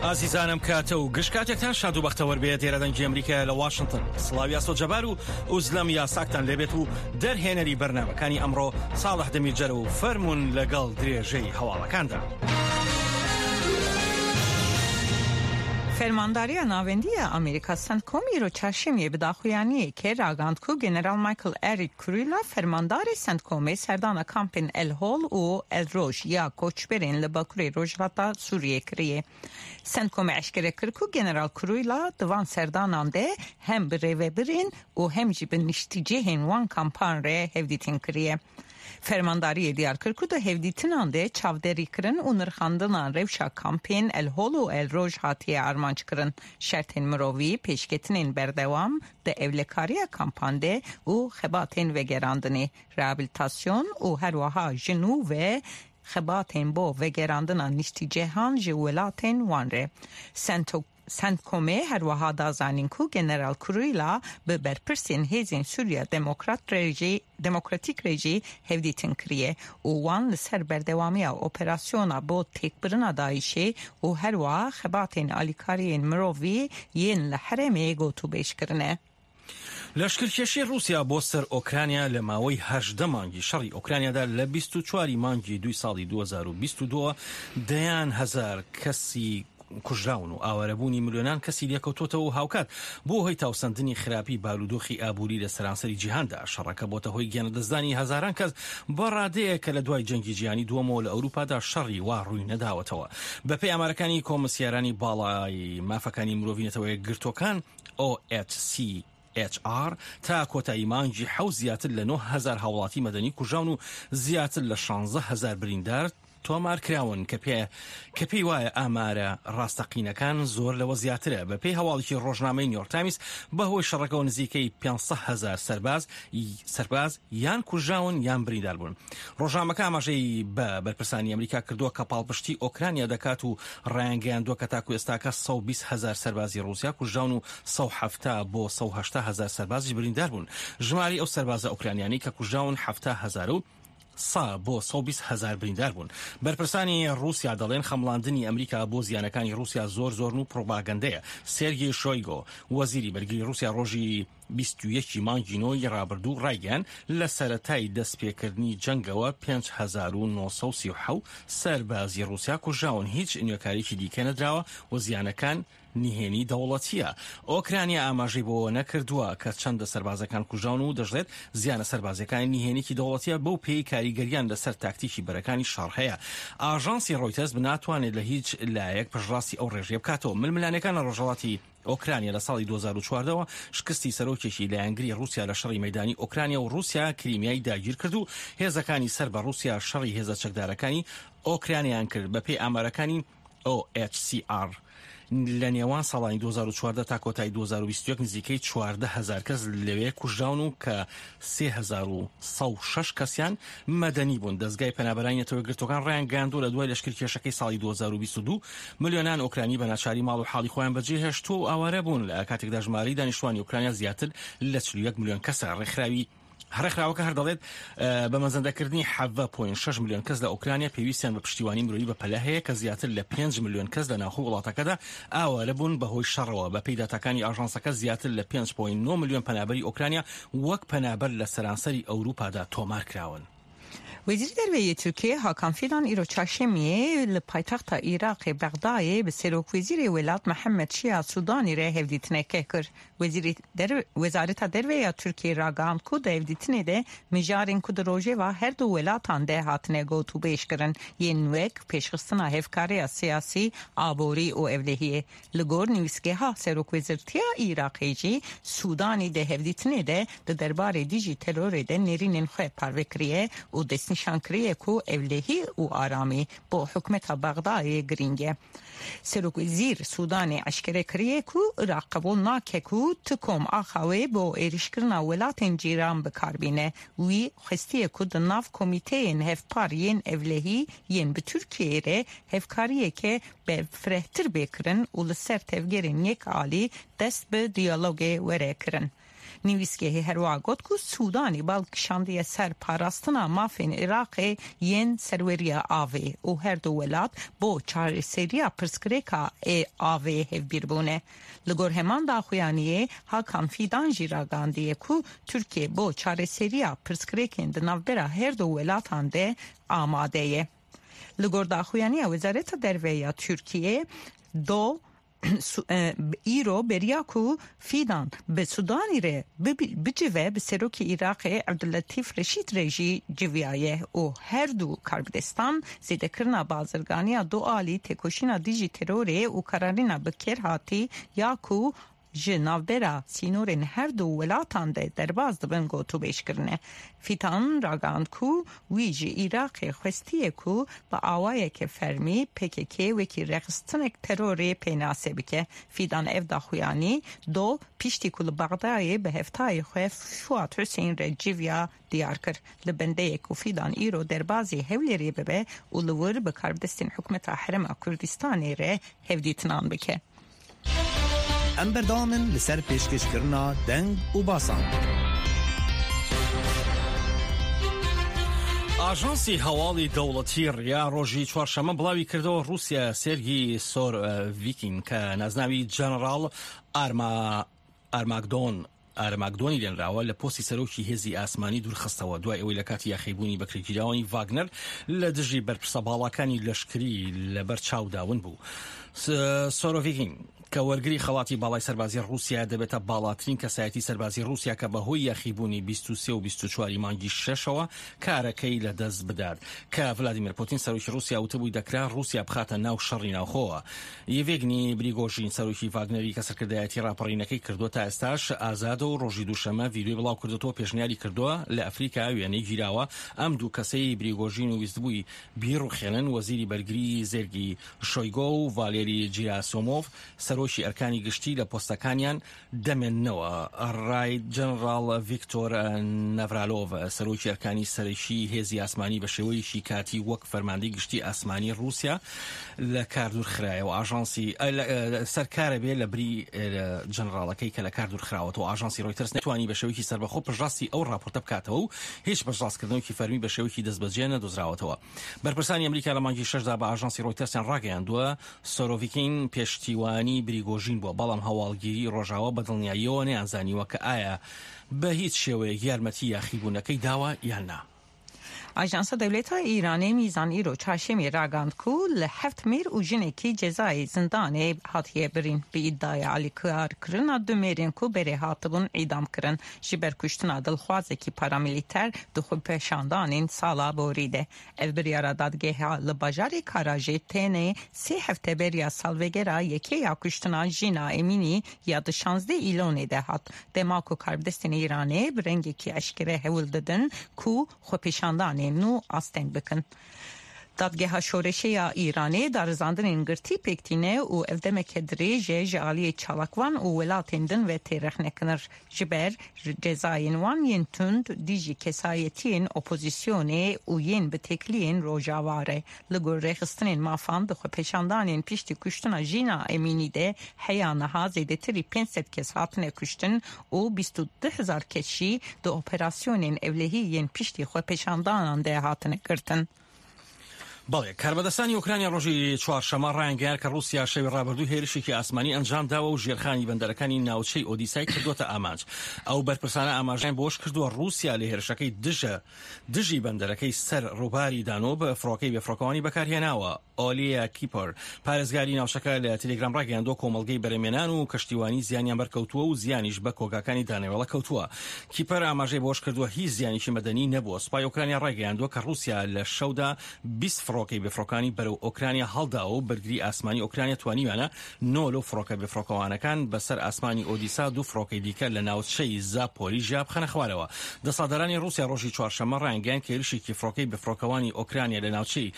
ئازیزانم کاتە و گشتکاتێکتان شاد و بەختەوەر بێت ئێرەدەنگی ئەمریکا لە واشنگتن. سڵاوی ئاسۆجەبار و ئوزلەم یاساکتان لێبێت و دەرهێنەری بەرنامەکانی ئەمڕۆ ساڵح دەمیرجەر و فەرمون لەگەڵ درێژەی هەواڵەکاندا. فرمانداری ناوەندی ئەمریکا سنتکۆمی رو چاشمیە بداخویانی که راگاند کو جنرال مایکل اریک کوریلا فرمانداری سنتکۆمی سەردانە کامپین ئەلهۆڵ و ئەلرۆژ یا کۆچبەرین لە باکووری ڕۆژهەڵاتا سووریە کریە. سنتکۆمی عشکرە کرد کو جنرال کوریلا دوان سەردانان دێ هەم برێڤەبرین و هەم جی بنیشتیجێهین وان کامپان رێ هەڤدیتین کریە. فرمانداری دیار کرد که هفدیتنان ده چاودری کرن و نرخاندنان روشا کامپین الهول و الروج هاتی ارمانج کرن. شرطین مروی پیشکتنین بردوام ده اولکاری کامپان ده و خباتین وگراندنی رابیلیتاسیون و هر وها جنو و خباتین با وگراندنان نشتی جهان جولاتین وانره. سنتکۆمی هەروەها دازانین کو جنرال کوریلا بە بەرپرسین هێزین سووریا دموکراتیک ڕێژی هەڤدیتن کریە و وان لەسەر بەردەوامیە ئۆپەراسیۆنا بۆ تێکبرنا داعیشێ و هەروەها خەباتین ئالیکاریین مرۆڤی یەن لە حرەمێ گۆتوبێژکردنە. لەشکرکێشی رووسیا بۆ سەر ئۆکرانیا لە ماوەی 18 مانگی شەڕی ئۆکرانیادا لە 24 مانگی 2 ساڵی 2022 دەیان هەزار کەسی کوژراون و ئاوارەبوونی ملیۆنان کەسی لێکەوتۆتەوە و هاوکات بۆ هۆی تاوسەندنی خراپی بارودۆخی ئابووری لە سەرانسەری جیهاندا. شەڕەکە بۆتە هۆی گیانەدەستدانی هەزاران کەس بە ڕادەیە کە لە دوای جەنگی جیهانی دووەمەوە لە ئەوروپادا شەڕی وا ڕووی نەداوەتەوە. بەپێی ئامارەکانی کۆمسیارانی باڵای مافەکانی مرۆڤینەتەوەی گرتوەکان OHCHR تا کۆتایی مانگی حەوت زیاتر لە 9,000 هاوڵاتی مەدەنی کوژاون و زیاتر لە 16,000 بریندار تۆمار کراون کە پێی وایە ئامارە ڕاستەقینەکان زۆر لەوە زیاترە. بە پێی هەواڵێکی ڕۆژنامەی نیویۆرک تایمز بەهۆی شەڕەکەەوە نزیکەی 500,000 سەرباز یان کوژاون یان بریندار بوون. ڕۆژنامەکە ئاماژەی بە بەرپرسانی ئەمریکا کردووە کە پاڵپشتی ئۆکرانیا دەکات و ڕایانگەیاندووە کە تاکو ئێستاکە 120,000 سەربازی رووسیا کوژاون و 170 بۆ 180,000 سەربازی بریندار بوون. ژماری ئەو سەربازە ئۆکرانیانی کە کوژاون 70,000 و 100 بۆ 120,000 بریندار بوون. بەرپرسانی رووسیا دەڵێن خەمڵاندنی ئەمریکا بۆ زیانەکانی رووسیا زۆر و پرۆپاگەندەیە. سێرگی شۆیگۆ وەزیری بەرگری رووسیا ڕۆژی 21 مانگی نۆی ڕابردوو ڕایگەیاند لە سەرەتای دەستپێکردنی جەنگەوە 5,937 سەربازی رووسیا کوژاون. هیچ نوێکارێکی دیکە نەدراوە و زیانەکان نهێنی دەوڵەتیە. ئۆکرانیا ئاماژەی بۆ نەکردووە کە چەندە سەربازەکان کوژاون و دەژێت زیانە سەربازەکانی نهێنێکی دەوڵەتیە بەو پێی کاریگەریان لەسەر تاکتیکی بەرەکانی شەڕ هەیە. ئاژانسی ڕۆیتەرز بناتوانێت لە هیچ لایەک پشڕاستی ئەو ڕێژەیە بکاتەوە. ململانەکان لە ڕۆژهەڵاتی ئۆکرانیا لە ساڵی 2014 شکستی سەرۆکێکی لایەنگری رووسیا لە شەڕی مەیدانی ئۆکرانیا و رووسیا کریمیای داگیر کرد و هێزەکانی سەر بە رووسیا شەڕی هێزە چەکدارەکانی ئۆکرانیان کرد. بەپێی ئامارەکانی OHCR لە نێوان ساڵانی 2014 تا کۆتایی 2021 نزیکەی 14,000 کەس لەوێ کوژراون و کە 3,106 کەسیان مەدەنی بوون. دەستگای پەنابەرانی نەتەوەی گرتوەکان ڕایانگەیاندووە لە دوای لەشکرکێشەکەی ساڵی 2022 ملیۆنان ئۆکرانی بە ناچاری ماڵ و حاڵی خۆیان بەجێهێشتووە و ئاوارە بوون. لە کاتێکدا ژمارەی دانیشتوانی ئۆکرانیا زیاتر لە 41 ملیۆن کەسە. هەرێکراوەکە هەردەڵێت بە مەزەندەکردنی 7.6 ملیۆن کەس لە ئۆکرانیا پێویستیان بە پشتیوانی مرۆیی بەپەلە هەیە کە زیاتر لە 5 ملیۆن کەس لە ناوخۆی وڵاتەکەدا ئاوارە بوون بەهۆی شەڕەوە. بەپێی داتاکانی ئاژانسەکە زیاتر لە 5.9 ملیۆن پەنابەری ئۆکرانیا وەک پەنابەر لە سەرانسەری ئەوروپادا تۆمار کراون. وزیر درویه ترکیه هاکان فیدان ایرو چاشمیه لپایتخت عراق بغداد به سروک وزیر ولایت محمد شیعه سودانی ره هفدیتنه که کرد. وزارت درویه ترکیه راگان کود هفدیتنه ده مجارین کود روژه و هر دو ولایتان ده هاتنه گوتو بیش کرن. یه نوک پیشخستنا هفکاری سیاسی آبوری و اولهیه. لگور نویسگه ها سروک وزارتی عراقی جی سودانی ده هفدیتنه ده درباره دیجی ترور ده نرینن خواه پروکریه و دست نشانکریه کو اولهی و آرامی با حکمت بغداد گرینگه. سروک وزیر سودان عشکره کریه کو راقبول ناکه کو تکم آخوه با ایرشکرنا ولات جیران بکاربینه وی خستیه کو دناف کمیته این هفپار ین اولهی ین به ترکیه ره هفکاریه که به فرهتر بکرن و لسر تفگرین یک عالی دست به دیالوگ وره کرن. نویسکێ هەروە گوت و سوودانی باڵکشاندیە سەر پاراستنا مافین عێراقê yên serweriya avê û her du welat bo çareseriya pirsgirêka avê hevbîrbûne. Li gor heman daxuyaniyê Hakan Fidan jî ragandiye ku Tirkiye bo çareseriya pirsgirêkên di navbera her du welatan de amade ye. Li gor daxuyaniya Wezareta Derve ya Tirkiye do ایرو بریاکو فیدان به سودانی ره بجوه به سروکی عراق عبداللطیف رشید رژی جویایه و هر دو کاربدستان زیده کرنا بازرگانیا دو آلی تکوشینا دیجی تروره و کرارینا بکر هاتی یاکو جنابرا سینورن هر دو ولاتان ده درباز دبن گوتو بیشکرنه. فیتان راگاند کو ویجی عراق خوستیه کو با آوائه که فرمی پککه وکی رقصتنک تروری پیناسه بکه. فیدان افدا خویانی دو پیشتی کل بغدای به هفتای خواه فوات حسین رجیویا دیار کر. لبنده کو فیدان ایرو دربازی هولی ببه و لور بکاربدستین حکمت حرم کردستانی ره هفدیتنان بکه. ام بردامن لسر پیشکش کرنا دنگ و باسان. ئاژانسی هەواڵی دەوڵەتی ڕیا ڕۆژی چوارشەمە بڵاوی کردەوە رووسیا سێرگی سۆروڤیکین کە نازناوی جەنەڕاڵ ئارماگدۆنی لێنراوە لە پۆستی سەرۆکی هێزی ئاسمانی دوورخستەوە دوای ئەوەی لە کاتی یاخیبوونی بەکرێگیراوانی ڤاگنەر لە دژی بەرپرسە باڵەکانی لەشکری لەبەر چاوداون بوو. سۆروڤیکین کە وەرگری خەڵاتی باڵای سەربازی رووسیا دەبێتە باڵاترین کەسایەتی سەربازی رووسیا کە بەهۆی یاخیبوونی 23 و 24 مانگی 6ەوە کارەکەی لە دەست بدات کە ڤلادیمیر پوتین سەرۆکی رووسیا وتبووی دەکرا رووسیا بخاتە ناو شەڕی ناوخۆوە. یێڤگنی پریگۆژین سەرۆکی ڤاگنەری کە سەرکردایەتی راپەڕینەکەی کردووە تا ئێستاش ئازادە و ڕۆژی دووشەمە ڤیدیۆی بڵاو کردوەوە پێشنیاری کردووە لە ئەفریقا وێنەی گیراوە ئەم دوو کەسەی پریگۆژین و ویستبووی بیرڕوخێنن وەزیری بەرگری زێرگی شۆیگۆ و ڤالێری جیراسۆمۆڤ سەرۆکی ئەرکانی گشتی لە پۆستەکانیان دەمێننەوە. ڕای جەنەڕاڵ ڤیکتۆر نەڤرالۆڤ سەرۆکی ئەرکانی سەرەکی هێزی ئاسمانی بە شێوەیەکی کاتی وەک فەرماندەی گشتی ئاسمانی رووسیا لە کاردور خرایەوە. ئاژانسی سەرکارە بێ لە بری جەنەڕاڵەکەی کە لە کاردور خراوەتەوە. ئاژانسی ڕۆیتەرس نەتوانی بە شێوەیەکی سەربەخۆ پشتڕاستی ئەو راپۆرتە بکاتەوە و هیچ پشتڕاستکردنەوەکی فەرمی بە شێوەیەکی دەستبەجێ نەدۆزراوەتەوە. بەرپرسانی ئەمریکا لە مانگی 6دا بە ئاژانسی ڕۆیتەرسیان ڕاگەیاندووە سۆروڤیکین پێشتیوانی پریگۆژین بووە بەڵام هەواڵگیری ڕۆژاوە بە دڵنیاییەوە نەیانزانیوە کە ئایا بە هیچ شێوەیەک یارمەتی یاخیبوونەکەی داوە یان نا. آژانس دولت ایرانی میزان ایرو چهارشنبه راگاند کو لحفت میر و جنکی جزای زندان هاتیه برین به ادعای علی کار کرن دمیرین کو بره هاتبون اعدام کرن جبر کشتن دلخوازه کی پارامیلیتر دخول پیشاندان سالا بوریده. البریارا دادگاه لباجاری کاراجی تنه 3 هفته بریا سالوگرا یکی یا کشتن جینا امینی یاد 16 ایلونه ده هات دماکو کاربدستین ایرانی برنگی کی اشکره هول ددن کو خو پیشاندان نو آستنگ بکن. دادگاه شورشی ایرانی در زندان گرتی پکتینه و افدمک دریجه جالی چالکوان و ولاتندن و تیرخ نکنر جبر جزاین وان ین تند دیجی کسایتین اپوزیسیونه و ین بتکلین روجاواره لگور رخستنین مافان دخو پیشاندانین پیشتی کشتن جینا امینی ده حیانها زیده تری 500 کس هاتنه کشتن و 22,000 کشی دو اپراسیونین اولهی ین پیشتی خو پیشاندانان ده هاتنه کرتن. بەڵێ کاربەدەستانی ئوکرانیا ڕۆژی چوارشەمە ڕایانگەیان کە رووسیا شەوی ڕابردوو هێرشێکی ئاسمانی ئەنجام داوە و ژێرخانی بەندەرەکانی ناوچەی ئۆدیسای کردوتە ئامانج. ئەو بەرپرسانە ئاماژیان بۆش کردووە رووسیا لە هێرشەکەی دژی بەندەرەکەی سەر ڕووباری دانۆب فڕۆکەی بێفڕۆکەوانی بەکارهێناوە. ئۆلیا کیپەر پارێزگاری ناوچەکە لە تەلێگرام ڕاگەیاندووە کۆمەڵگەی بەرەمێنان و کەشتیوانی زیانیان بەرکەوتووە و زیانیش بە کۆگاکانی دانەوێڵە کەوتووە. کیپەر ئاماژەی بۆش کردووە هیچ زیانێکی مەدەنی نەبووە. سوپای ئوکرانیا ڕاگەیاندووە کە رووسیا لە شەودا 20 فڕۆکەی بێفڕۆکانی بەرەو ئۆکرانیا هەڵدا و بەرگری ئاسمانی ئۆکرانیا توانیوانە 9 فڕۆکە بێفڕۆکەوانەکان بەسەر ئاسمانی ئۆدیسا 2 فڕۆکەی دیکە لە ناوچەی زاپۆریژیا بخەنە خوارەوە. دەسەڵاتدارانی رووسیا ڕۆژی چوارشەمە ڕایانگەیان کە هێرشێکی فڕۆکەی بێفڕۆکەوانی ئۆکرانیا لە ناوچەی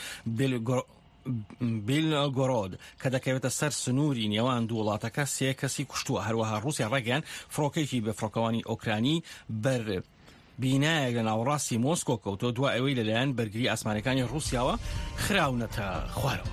بیلگۆرۆد کە دەکەوێتە سەر سنووری نێوان دوو وڵاتەکە 3 کەسی کوشتووە. هەروەها رووسیا ڕاگەیان فڕۆکەیەکی بێفڕۆکەوانی ئۆکرانی بەر بینایەک لە ناوەڕاستی مۆسکۆ کەوتۆ دوای ئەوەی لەلایەن بەرگری ئاسمانەکانی رووسیاوە خراونەتە خوارەوە.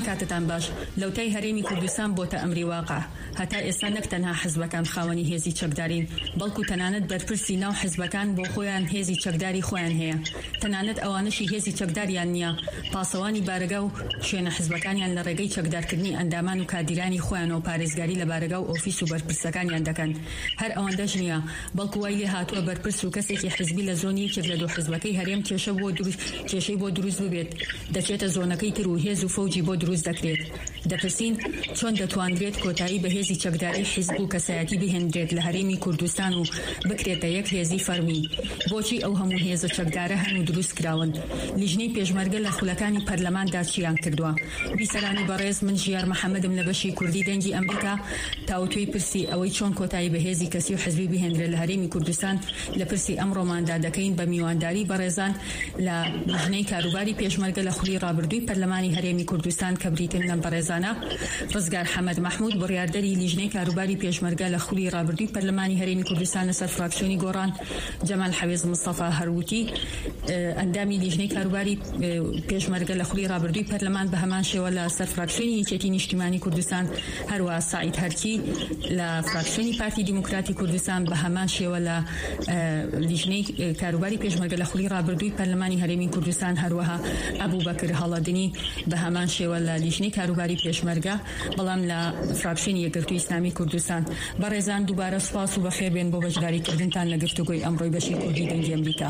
کاتتان باش لەوتای هەرێمی کوردستان بۆتە ئەمری واقع هەتا ئێستا نەک تەنها حزبەکان خاوەنی هێزی چەکدارین بەڵکو تەنانەت بەرپرسی ناو حزبەکان بۆ خۆیان هێزی چەکداری خۆیان هەیە تەنانەت ئەوانەشی هێزی چەکداریان نییە پاسەوانی بارگا و شوێنە حزبەکانیان لە ڕێگەی چەکدارکردنی ئەندامان و کادیرانی خۆیان و پارێزگاری لە بارگا و ئۆفیس و بەرپرسەکانیان دەکەن هەر ئەوەندەش نییە بەڵکو وای لێ هاتووە بەرپرس و کەسێکی حزبی لە زۆنی یەکێک لە دوو حزبەکەی هەرێم کێشەی بۆ دروست ببێت دەچێتە زۆنەکەی تر و هێز و فەوجی بۆ دروست دەکرێت دەپرسین چۆن دەتوانرێت کۆتایی بە هێزی چەکداری حیزب و کەسایەتی بهێنرێت لە هەرێمی کوردستان و بکرێتە یەک هێزی فەرمی بۆچی ئەو هەموو هێزە چەکدارە هەن و دروست کراون لیژنەی پێشمەرگە لە خولەکانی پەرلەماندا چیان کردووە بیسەرانی بەڕێز من ژیار محەممەدم لە بەشی کوردی دەنگی ئەمریکا تاوتوی پرسی ئەوەی چۆن کۆتایی بە هێزی کەسی و حزبی بهێنرێت لە هەرێمی کوردستان لە پرسی ئەمڕۆماندا دەکەین بە میوانداری بەڕێزان لە لیژنەی کاروباری پێشمەرگە لە خولی ڕابردووی پەرلەمانی هەرێمی کوردستان کە بریتن لەم بەڕێزانە ڕزگار حەمەد محمود بڕیاردەری لیژنەی کاروباری پێشمەرگە لە خولی ڕابردووی پەرلەمانی هەرێمی کوردستان لەسەر فراکسیۆنی گۆڕان جەمال حەویز مستەفا هەروتی ئەندامی لیژنەی کاروباری پێشمەرگە لە خولی ڕابردووی پەرلەمان بە هەمان شێوە لە سەر فراکسیۆنی یەکێتی نیشتیمانی کوردستان هەروە سعید هەرکی لە فراکسیۆنی پارتی دیموکراتی کوردستان بە هەمان شێوە لە لیژنەی کاروباری پێشمەرگە لە خولی ڕابردووی پەرلەمانی هەرێمی کوردستان هەروەها ئەبوو بەکر هەڵەدنی بە هەمان شێوە لە لیژنەی کاروباری پێشمەرگە بەڵام لە فراکسیۆنی یەکگرتووی ئیسلامی کوردستان بەڕێزان دووبارە سوپاس و بەخێربێن بۆ بەشداریکردنتان لە گفتوگۆی ئەمڕۆی بەشی کوردی دەنگی ئەمریکا.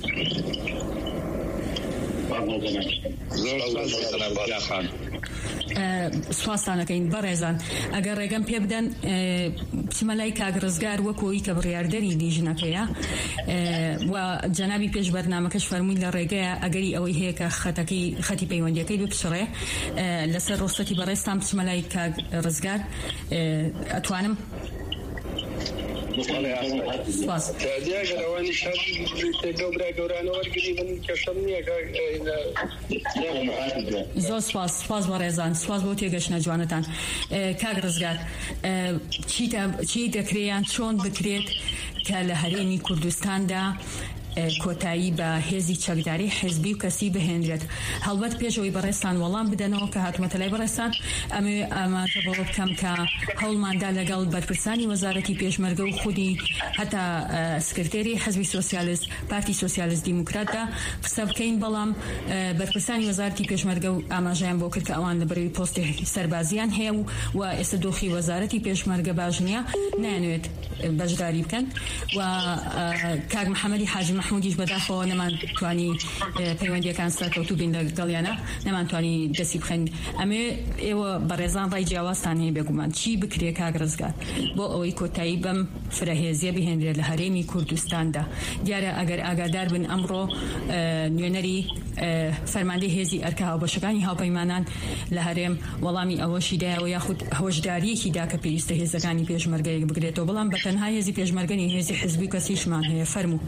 سواسانەکەین بەڕێزان ئەگەر ڕێگەم پێ بدەن بچمەلای کاک ڕزگار وەکۆی کە بڕیاردەری لیژنەکەیە و جەنابی پێش بەرنامەکەش فەرمووی لە ڕێگەیە ئەگەری ئەوەی هەیە کە خەتی پەیوەندیەکەی بپشڕێ لەسەر ڕۆستەتی بەڕێستان بچمەلای کاک ڕزگار ئەتوانم زۆر سپاس بەڕێزان سپاس بۆ تێگەشتنە جوانتان کاک ڕزگار چی دەکرێیان چۆن بکرێت کە لە هەرێمی کوردستاندا کۆتایی بە هێزی چەکداری حزبی و کەسی بهێنرێت هەڵبەت پێشەوەی بەڕێستان وەڵام بدەنەوە کە هاتوومەتە لای بەڕێستان ئەمێ ئاماژە بەوە بکەم کە هەوڵماندا لەگەڵ بەرپرسانی وەزارەتی پێشمەرگە و خودی هەتا سکرتێری حزبی سۆسیالیست پارتی سۆسیالیست دیموکراتدا قسە بکەین بەڵام بەرپرسانی وەزارەتی پێشمەرگە و ئاماژەیان بۆ کرد کە ئەوان لەبەرەوەی پۆستی سەربازیان هەیە و ئێستا دۆخی وەزارەتی پێشمەرگە باش نییە نایەنوێت بەشداری بکەن و کاک محەممەدی حاجی محمودیش بەداخەوە نەمانتوانی پەیوەندیەکان سەرکەوتوو بین لەگەڵیانە نەمانتوانی دەستی بخەین ئەمێ ئێوە بەڕێزان ڕای جیاوازتان هەیە بێگومان چی بکرێ کاک ڕزگار بۆ ئەوەی کۆتایی بەم فرەهێزیە بهێنرێت لە هەرێمی کوردستاندا دیارە ئەگەر ئاگادار بن ئەمڕۆ نوێنەری فەرماندەی هێزی ئەرکا هاوبەشەکانی هاوپەیمانان لە هەرێم وەڵامی ئەوەشی دایەوە یاخود هۆشداریەکی دا کە پێویستە هێزەکانی پێشمەرگەیەک بگرێتەوە بەڵام بە تەنها هێزی پێشمەرگەنی هێزی حزبی کەسیشمان هەیە فەرموو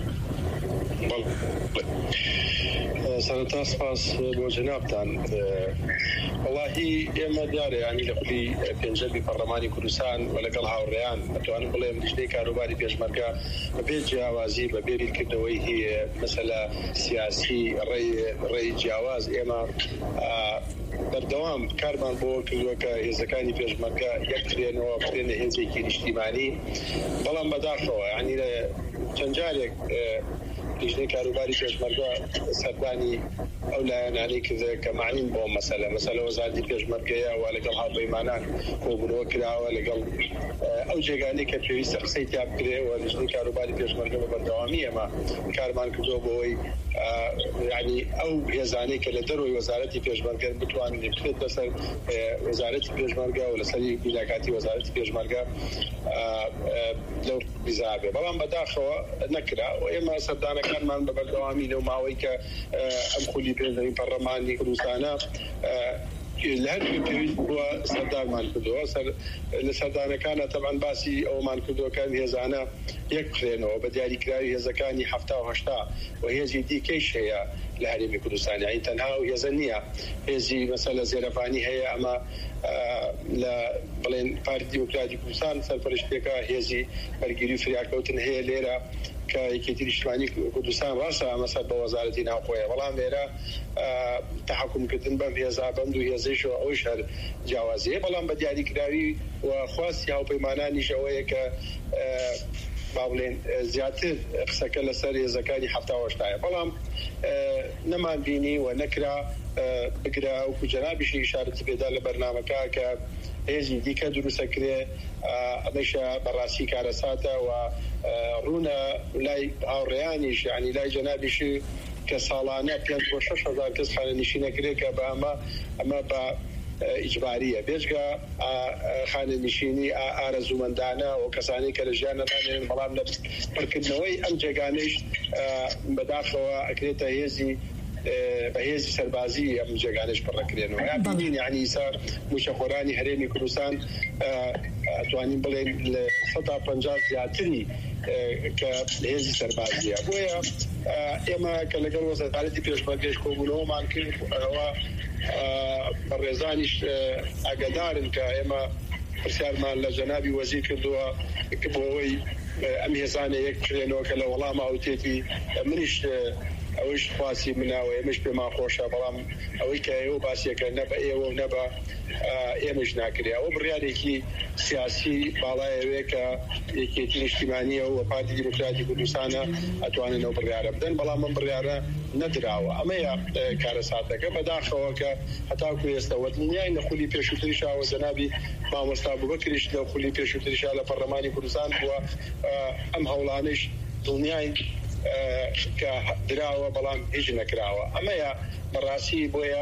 سەرەتا سپاس بۆ جەنابتان وەڵاهی ئێمە دیارە ینی لە خولی پێنجەبی پەرلەمانی کوردستان و لەگەڵ هاوڕێیان ئەتوانم بڵێم لیژنەی کاروباری پێشمەرگە بەبێ جیاوازی بە بێریکردنەوەی هەیە مەسەلە سیاسی ڕێی جیاواز ئێمە بەردەوام کارمان بۆ کردووە کە هێزەکانی پێشمەرگە یەکترێنەوە بکرێنە هێزێکی نیشتیمانی بەڵام بەداخەوە ینی لە چەند جارێک لیژنەی کاروباری پێشمەرگە سەردانی ئەو لایەنانەی کردە کە معنین بۆ مەسەلە وەزارەتی پێشمەرگەیە و لەگەڵ هاوپەیمانان کۆبوونەوە کراوە لەگەڵ ئەو جێگانەی کە پێویستە قسەی تیا بکرێەوە لیژنەی کاروباری پێشمەرگە بە بەردەوامی ئێمە کارمان کردووە بۆەوەی ینی ئەو هێزانەی کە لە دەروی وەزارەتی پێشمەرگە بتوانن بکرێت بەسەر وەزارەتی پێشمەرگە و لەسەری بیلاکاتی وەزارەتی پێشمەرگە لەو بیزابێ بەڵام بەداخەوە نەکرا و ئێمە سەردانەکانمان بە بەردەوامی لەو ماوەی کە ئەم خولی پێنجەمی پەرلەمانی کوردستانە لە هەر پێویست بووە سەردارمان کردووە لە سەردانەکانە تەبعاً باسی ئەومان کردووەکان هێزانە یەک بخرێنەوە بە دیاریکراوی هێزەکانی 70 و 80 و هێزی دیکەیش هەیە لە هەرێمی کوردستان یعنی تەنها و هێزە نییە هێزی مەسەلە زێرەفانی هەیە ئەمە لە بڵێن پارتی دیموکراتی کوردستان سەرپەرشتێکە هێزی بەرگیری و فریاکەوتن هەیە لێرە کە یەکێتی نیشتیمانی کوردستان ڕاستە ئەمە سەر بە وەزارەتی ناوخۆیە بەڵام لێرە تەحکومکردن بەم هێزا بەم دوو هێزەیشەوە ئەوش هەر جیاوازیە بەڵام بە دیاریکراوی و خواستی هاوپەیمانانیش ئەوەیە کە با بڵێن زیاتر قسەکە لەسەر هێزەکانی هەفتاوەشتایە بەڵام نەمان بینی و نەکرا بگرە وەکو جەنابیشی ئیشارەتی پێدا لە بەرنامەکە کە هێزی دیکە دروستەکرێ ئەمەشە بەڕاستی کارەساتە و ڕوونە لای هاوڕێیانیش یعنی لای جەنابیشی کە ساڵانە 5,000 کەس خانەنشینەکرێ کە بە ئەمە بە ئیجباریە بێژگە خانەنشینی ئارەزومەندانە و کەسانی کە لە ژیانە دانێن بەڵام لە پڕکردنەوەی ئەم جێگانەیش بەداخەوە ئەکرێتە هێزی بەهێزی سەربازی ئەم جێگانش پڕەکرێنەوە بینین یعنی ئیسار موشەخۆرانی هەرێمی کوردستان ئەتوانین بڵێن لە 150 زیاتری کە هێزی سەربازیە بۆیە ئێمە کە لەگەڵ وەزارەتی پێشمەرگەش کۆبوونەوەمان کرد ئەوە بەڕێزانیش ئاگادارن کە ئێمە پرسیارمان لە جەنابی وەزیر کردووە بۆ ئەوەی ئەم هێزانە یەک کرێنەوە کە لە وەڵام ئاوتێتی منیش ئەوەش خواسی مناوە ئێمەش پێمان خۆشە بەڵام ئەوەی کە ئێوە باسیەکە نە بە ئێوە و نە بە ئێمەش ناکرێ ئەوە بڕیارێکی سیاسی باڵایەوێ کە یەکێتی نیشتیمانیە و پارتی دیموکراتی کوردستانە ئەتوانن ئەو بڕیارە بدەن بەڵام ئەم بڕیارە نەدراوە ئەمەیە کارەساتەکە بەداخەوە کە هەتاکو ئێستا وەدڵنیای لە خولی پێشووتریشا و جەنابی مامۆستا بوبەکریش لە خولی پێشووتریشا لە پەرلەمانی کوردستان بووە ئەم هەوڵانش دڵنیای کە دراوە بەڵام هیچ نەکراوە ئەمەیە بەڕاستی بۆیە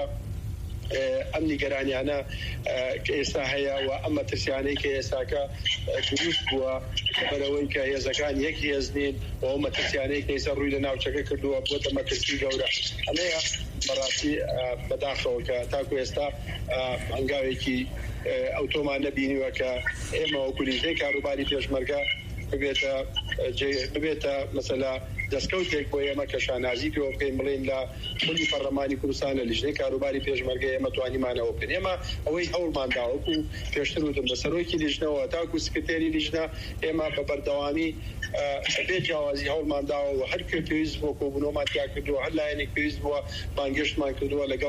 ئەم نیگەرانیانە کە ئێستا هەیە و ئەم مەترسیانەی کە ئێستاکە دروست بووە بەرەوەی کە هێزەکان یەک هێز نین و ئەو مەترسیانەی کە ئێستا ڕووی لە ناوچەکە کردووە بۆتە مەترسی گەورە ئەمەیە بەڕاستی بەداخەوە کە تاکو ئێستا هەنگاوێکی ئەو تۆمان نەبینیوە کە ئێمە وەکو لیژنەی کاروباری پێشمەرگە ببێتە مەسەلا دەستکەوتێک بۆ ئێمە کە شانازی پێوە بکەین بڵێن لە خولی پەرلەمانی کوردستان لە لیژنەی کاروباری پێشمەرگە ئێمە توانیمانەوە بکەین ئێمە ئەوەی هەوڵماندا وەکو پێشتر وتم بە سەرۆکی لیژنەوە تاکو سکرتێری لیژنە ئێمە بە بەردەوامی بێ جیاوازی هەوڵمانداوە و هەر کوێ پێویست بۆ کۆبوونەوەمان تیا کردووە هەر لایەنێک پێویست بووە بانگەشتمان کردووە لەگەڵ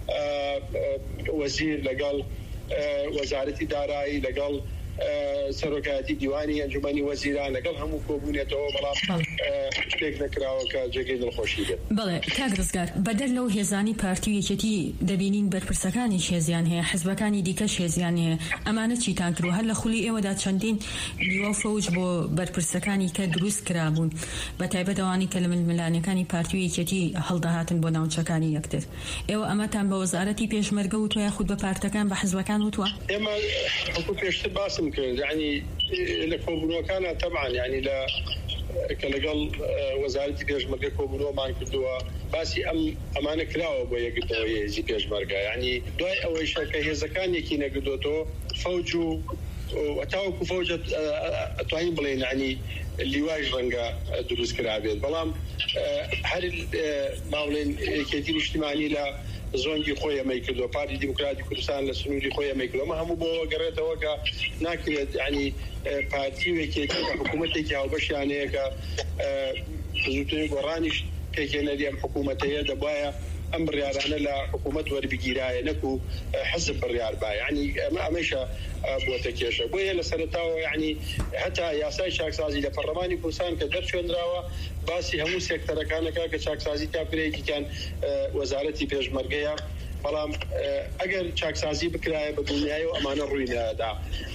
وەزیر لەگەڵ وەزارەتی دارایی لەگەڵ سەرۆکایەتی دیوانی ئەنجومەنی وەزیران لەگەڵ هەموو کۆبوونێتەوە بەڵام شتێک نەکراوە کە جێگەی دڵخۆشی بێت. بەڵێ کاک ڕزگار بەدەر لەو هێزانی پارتی و یەکێتی دەبینین بەرپرسەکانی هێزیان هەیە حزبەکانی دیکەش هێزیان هەیە ئەمانە چیتان کرد و هەر لە خولی ئێوەدا چەندین نیوە فەوج بۆ بەرپرسەکانی کە دروست کرابوون بە تایبەت ئەوانی کە لە ململانەکانی پارتی و یەکێتی هەڵداهاتن بۆ ناوچەکانی یەکتر ئێوە ئەمەتان بە وەزارەتی پێشمەرگە وتوە یاخود بە پارتەکان بە حزبەکان وتوە؟ ئێمە وەکو پێشتر باسم کرد یعنی لە کۆبوونەوەکانە تەبعاً یعنی کە لەگەڵ وەزارەتی پێشمەرگە کۆبوونەوەمان کردووە باسی ئەمانە کراوە بۆ یەکگرتنەوەی هێزی پێشمەرگە یعنی دوای ئەوەی شەکە هێزەکان یەکی نەگردوێتەوە فەوج و تاوەکو فەوجە ئەتوانین بڵێن یعنی لیواژ ڕەنگە دروست کرابێت بەڵام هەر باڵێن یەکێتی نیشتیمانی لە زۆنگی خۆی ئەمەی کردووە پارتی دیموکراتی کوردستان لە سنووری خۆی ئەمەی کردووە هەموو بۆ گەڕێتەوە کە ناکرێت ینی پارتی و یەکێتی حکوومەتێکی هاوبەشیانەیە کە زووترین گۆڕانیش پێکێنەری ئەم حکوومەتەیە دەبایە ئەم بڕیارانە لە حکوومەت وەربگیرایە نەکو حزب بڕیار با ینی ئەمەشە بۆتە کێشە بۆیە لە سەرەتاوە ینی هەتا یاسای چاکسازی لە پەرلەمانی کوردستان کە دەرچێنراوە باسی هەموو سێکتەرەکانەکە کە چاکسازی تاپرەیەکیان وەزارەتی پێشمەرگەیە بەڵام ئەگەر چاکسازی بکرایە بە دنیای و ئەمانە ڕووی نەدا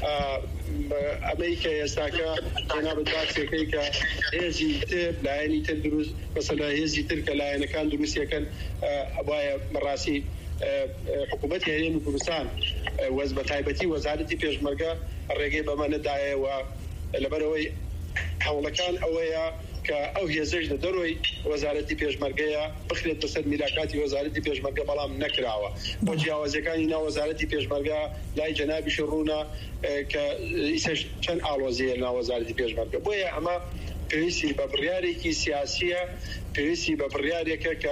ئەمەی کە ئێستاکە جەنابەت باسێکەی کە هێزی تر لایەنی تر دروست مەسەلا هێزی تر کە لایەنەکان دروستیەکەن ئەبایە بەڕاستی حکوومەتی هەرێمی کوردستان وەز بە تایبەتی وەزارەتی پێشمەرگە ڕێگەی بەمە نەدایەوە لەبەرەوەی هەوڵەکان ئەوەیە کە ئەو هێزەش لە دەرۆی وەزارەتی پێشمەرگەیە بخرێت بەسەر میراکاتی وەزارەتی پێشمەرگە بەڵام نەکراوە بۆ جیاوازەکانی ناو وەزارەتی پێشمەرگە لای جەنابیش ڕوونا کە ئیسەش چەند ئاڵۆزیە ناو وەزارەتی پێشمەرگە بۆیە ئەمە پێویستی بە بڕیارێکی سیاسیە پێویستی بە بڕیارێکە کە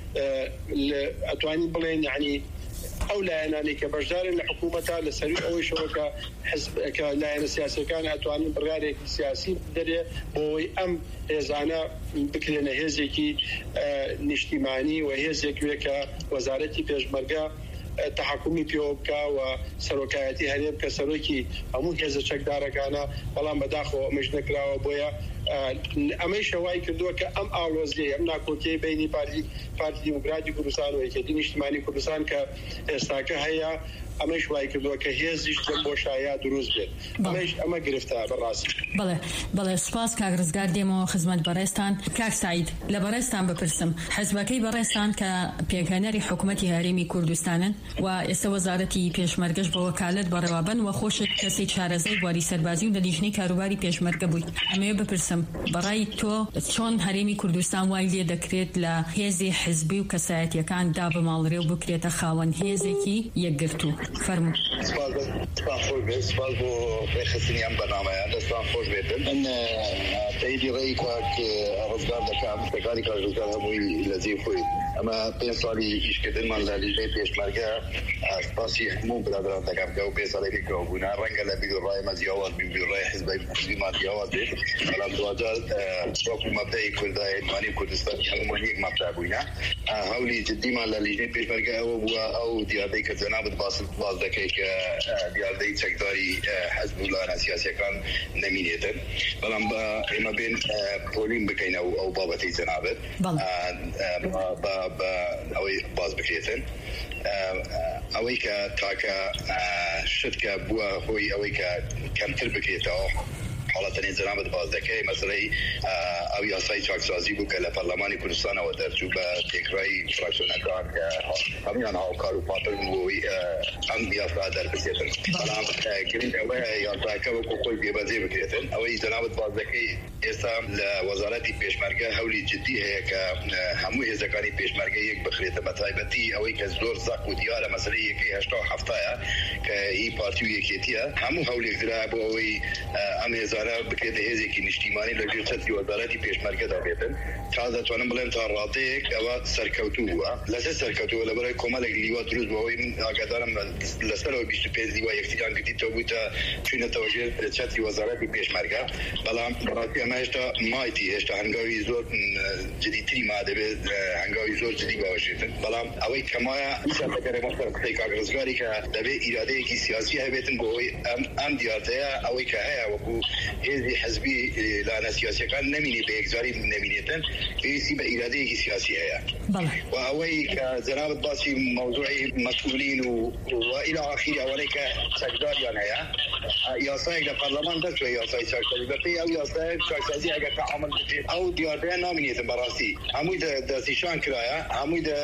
اتواني بلين يعني او لا يعني كبجدار الحكومه لسري او شوكه حزب كلاين السياسي كان اتواني برغاري سياسي دري بو ام ازانا بكلنا هزيكي اجتماعي وهزيك وزارتي بيجمرغا تحكمي بيوكا وسروكاتي هريب كسروكي امو هزا چکدار كانا بلان بداخو مجنكرا وبويا اميشه واي كدوك ام اولوزي ام ناكوكي بيني بارتي ديمقراطي كردستان ويكدين اجتماعي كردستان كاستاكا هيا امش واي كدوك هزيش بوشايا دروز بيت امش اما گرفتا بالراس بله سپاس کاغرزگار دیمو خدمت برستان کاک سعید لبرستان بپرسم حزبکی برستان که پیگانری حکومتی هریمی کردستانن و است وزارتی پیشمرگش با وکالت بروابن و خوش کسی چارزی باری سربازی و دلیجنی کاروباری پیشمرگ بود اما بپرسم برای تو چون هریمی کردستان وایلی دکرت لهزی حزبی و کسایتی کان داب مالری و بکرت خاون هزی کی یگرتو فرمو سپاس بو بخصني ام برنامج دستان خوش بيتن ان تيدي رايك رزقار دكام تكاري كارزقار هموي لذيذ خوي اما بيصالي ايش كدن من اللي جاي بيش مرجع سباسي مو برادر دكام جو بيصالي بيكو بنا رنجلا بيدو راي مزياوات بيدو راي حزبي ما دياوات على دواجال شوف مبدئي كل ماني كردستان هم هيك مبدأ بينا هولي جدي ما اللي جاي بيش مرجع او ديادي كزنابت باز دكيك ديادي تشكداري حزب الله سياسي كان نمينيتن بلام ما بين بولين بكين او بابتي زنابت او باز بكيتن اويك تاكا شتكا بوا هوي اويك كم تربكيتا حالتني زنابت باز دكي مثلا او ياساي تشاكسازي بو كلا برلماني كردستان و درجوبه تكراي فراكشن كان هميان هاو كارو فاتر و ام ياسا در بكيتن سلام جرين اوه ياسا كو كل بيبازي بكيتن او زنابت باز دكي اسا لوزارتي بيشمرگه هولي جدي هي ك همو زكاني بيشمرگه يك بخريته بتايبتي او كزور زاك و دياره مثلا يكي 8 هفته كي بارتي يكيتيا همو هولي درا بو ام زاره بكيت هزيكي اجتماعي لجلسه وزارتي بيشمرگه دابيتن تازه توانم بلن تاراتيك او سركوتو لسه سركوتو لبرای کومالک لیوا دروز بووی اگدارم لسرو 25 لیوا یکتیان گدی تو بوده چون توجه چتی وزارتی پیشمرگه بلام براتی امشتا مایتی اشتا هنگاوی زور جدیدتری ماده به هنگاوی زور جدید باشید بلام اوی کمایا میشه فکر مختلف تیک اگرزگاری که دبی اراده کی سیاسی هبتن بووی ام دیارته اوی که هیا وکو هزی حزبی لا سیاسی کان نمینی به اگزاری نمینیتن بيسي بإرادة سياسية وأوي كزنابة باسي موضوعي مسؤولين وإلى آخره أوليك سكدار يعني يا صايغ البرلمان بس ويا صايغ سكدار بقي أو يا صايغ سكدار أجا كعمل أو ديارتين نامينية براسي هموي ده سيشان كرايا هموي ده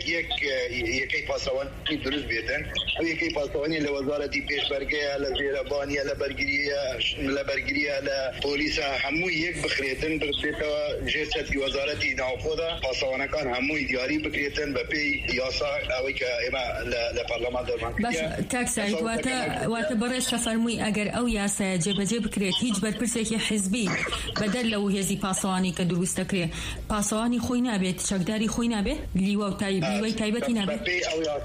يكي باسوان درس بيتن أو يكي باسواني لوزارة بيشمرگه لزيربانية لبرگرية لبوليسا هموي يك بخريتن بخريتا جيسة وزارتي نافذة باسوانه كان هموي دياري بكريتن ببي ياسا او كما لبرلمان درمان بس كاكسايد واتا برش فرمي اگر او ياسا جبجه بكريت هيج برپرسي حزبي بدل لو هزي باسواني كدروست كري باسواني خوينا بيت چكداري خوينا بي ليوا تايبتي نابي ببي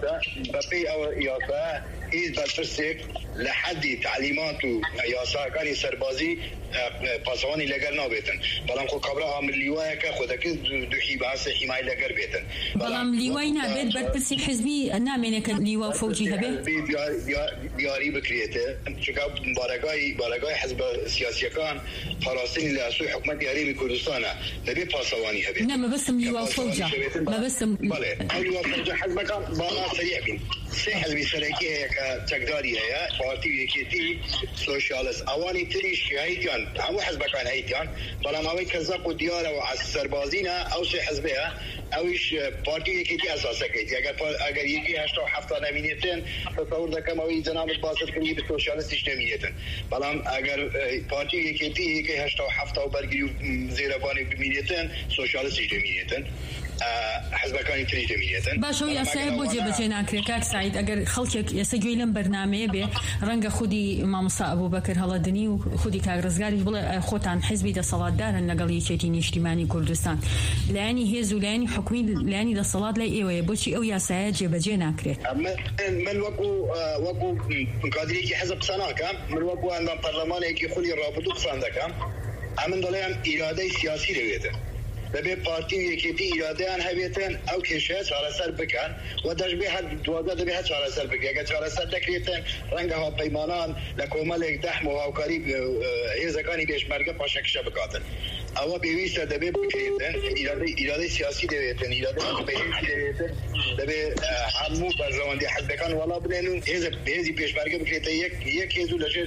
او ياسا إذ برپرسي لحد تعليماته ياسا كان سربازي باسواني لگر نابيتن بلام خو كبرها من لواء كخودك دحي باس حمايه لگر بيتن بلام لواء نابيت برپرسي حزبي نامينك لواء فوجي هبه دياري بكريته شكا بارگاي حزب سياسي كان فلسطين لاسو حكومه دياري كردستان نبي باسواني هبه نعم بس لواء فوجا ما بس بله لواء فوجا حزب كان بالا سريع بين سي حزب سريكي هي كتقداري هي بارتي يكيتي سوشيالست اواني تريش هيتيان هم حزب كان هيتيان بلا ما كزاق ودياره وعسربازينا او شي حزبها اوش بارتي يكيتي اساسا كيتي اگر يجي 8 نمينيتن تصور ده كما جناب باسط كني بالسوشيالست اجتماعيتن بلا اگر بارتي يكيتي 8 وبرگري زيرباني بمينيتن سوشيالست اجتماعيتن حزبەکانی تری دەبێتن باشە یاسای بۆ جێبەجێ ناکرێت کاک سعید ئەگەر خەڵکێک ئێستا گوێی لەم بەرنامەیە بێ ڕەنگە خودی مامۆستا ئەبوبەکر هەڵەدنی و خودی کاک ڕزگاری بڵێ خۆتان حزبی دەسەڵاتدارن لەگەڵ یەکێتی نیشتیمانی کوردستان لایەنی هێز و لایەنی حکومی لایەنی دەسەڵات لای ئێوەیە بۆچی ئەو یاسایە جێبەجێ ناکرێت من وەکو کادرێکی حزب قسە ناکەم من وەکو ئەندام پەرلەمانێکی خودی ڕابردوو قسە دەکەم ئەمن دەڵێم ئیرادەی سیاسی دەوێتن دەبێ پارتی و یەکێتی ئیرادەیان هەبێتن ئەو کێشەیە چارەسەر بکەن و دەشبێ هەر دووەگە دەبێ هەر چارەسەر بکە ئەگە چارەسەر دەکرێتن ڕەنگە هاوپەیمانان لە کۆمەڵێک دەحم و هاوکاری هێزەکانی پێشمەرگە پاشەکشە بکاتن ئەوە پێویستە دەبێ بکرێتن ئیرادەی سیاسی دەوێتن ئیرادەی پێویستی دەوێتن دەبێ هەموو بەرژەوەندی حەزبەکان وەڵا بدەن و هێزی پێشمەرگە بکرێتە یەک هێز و لەژێر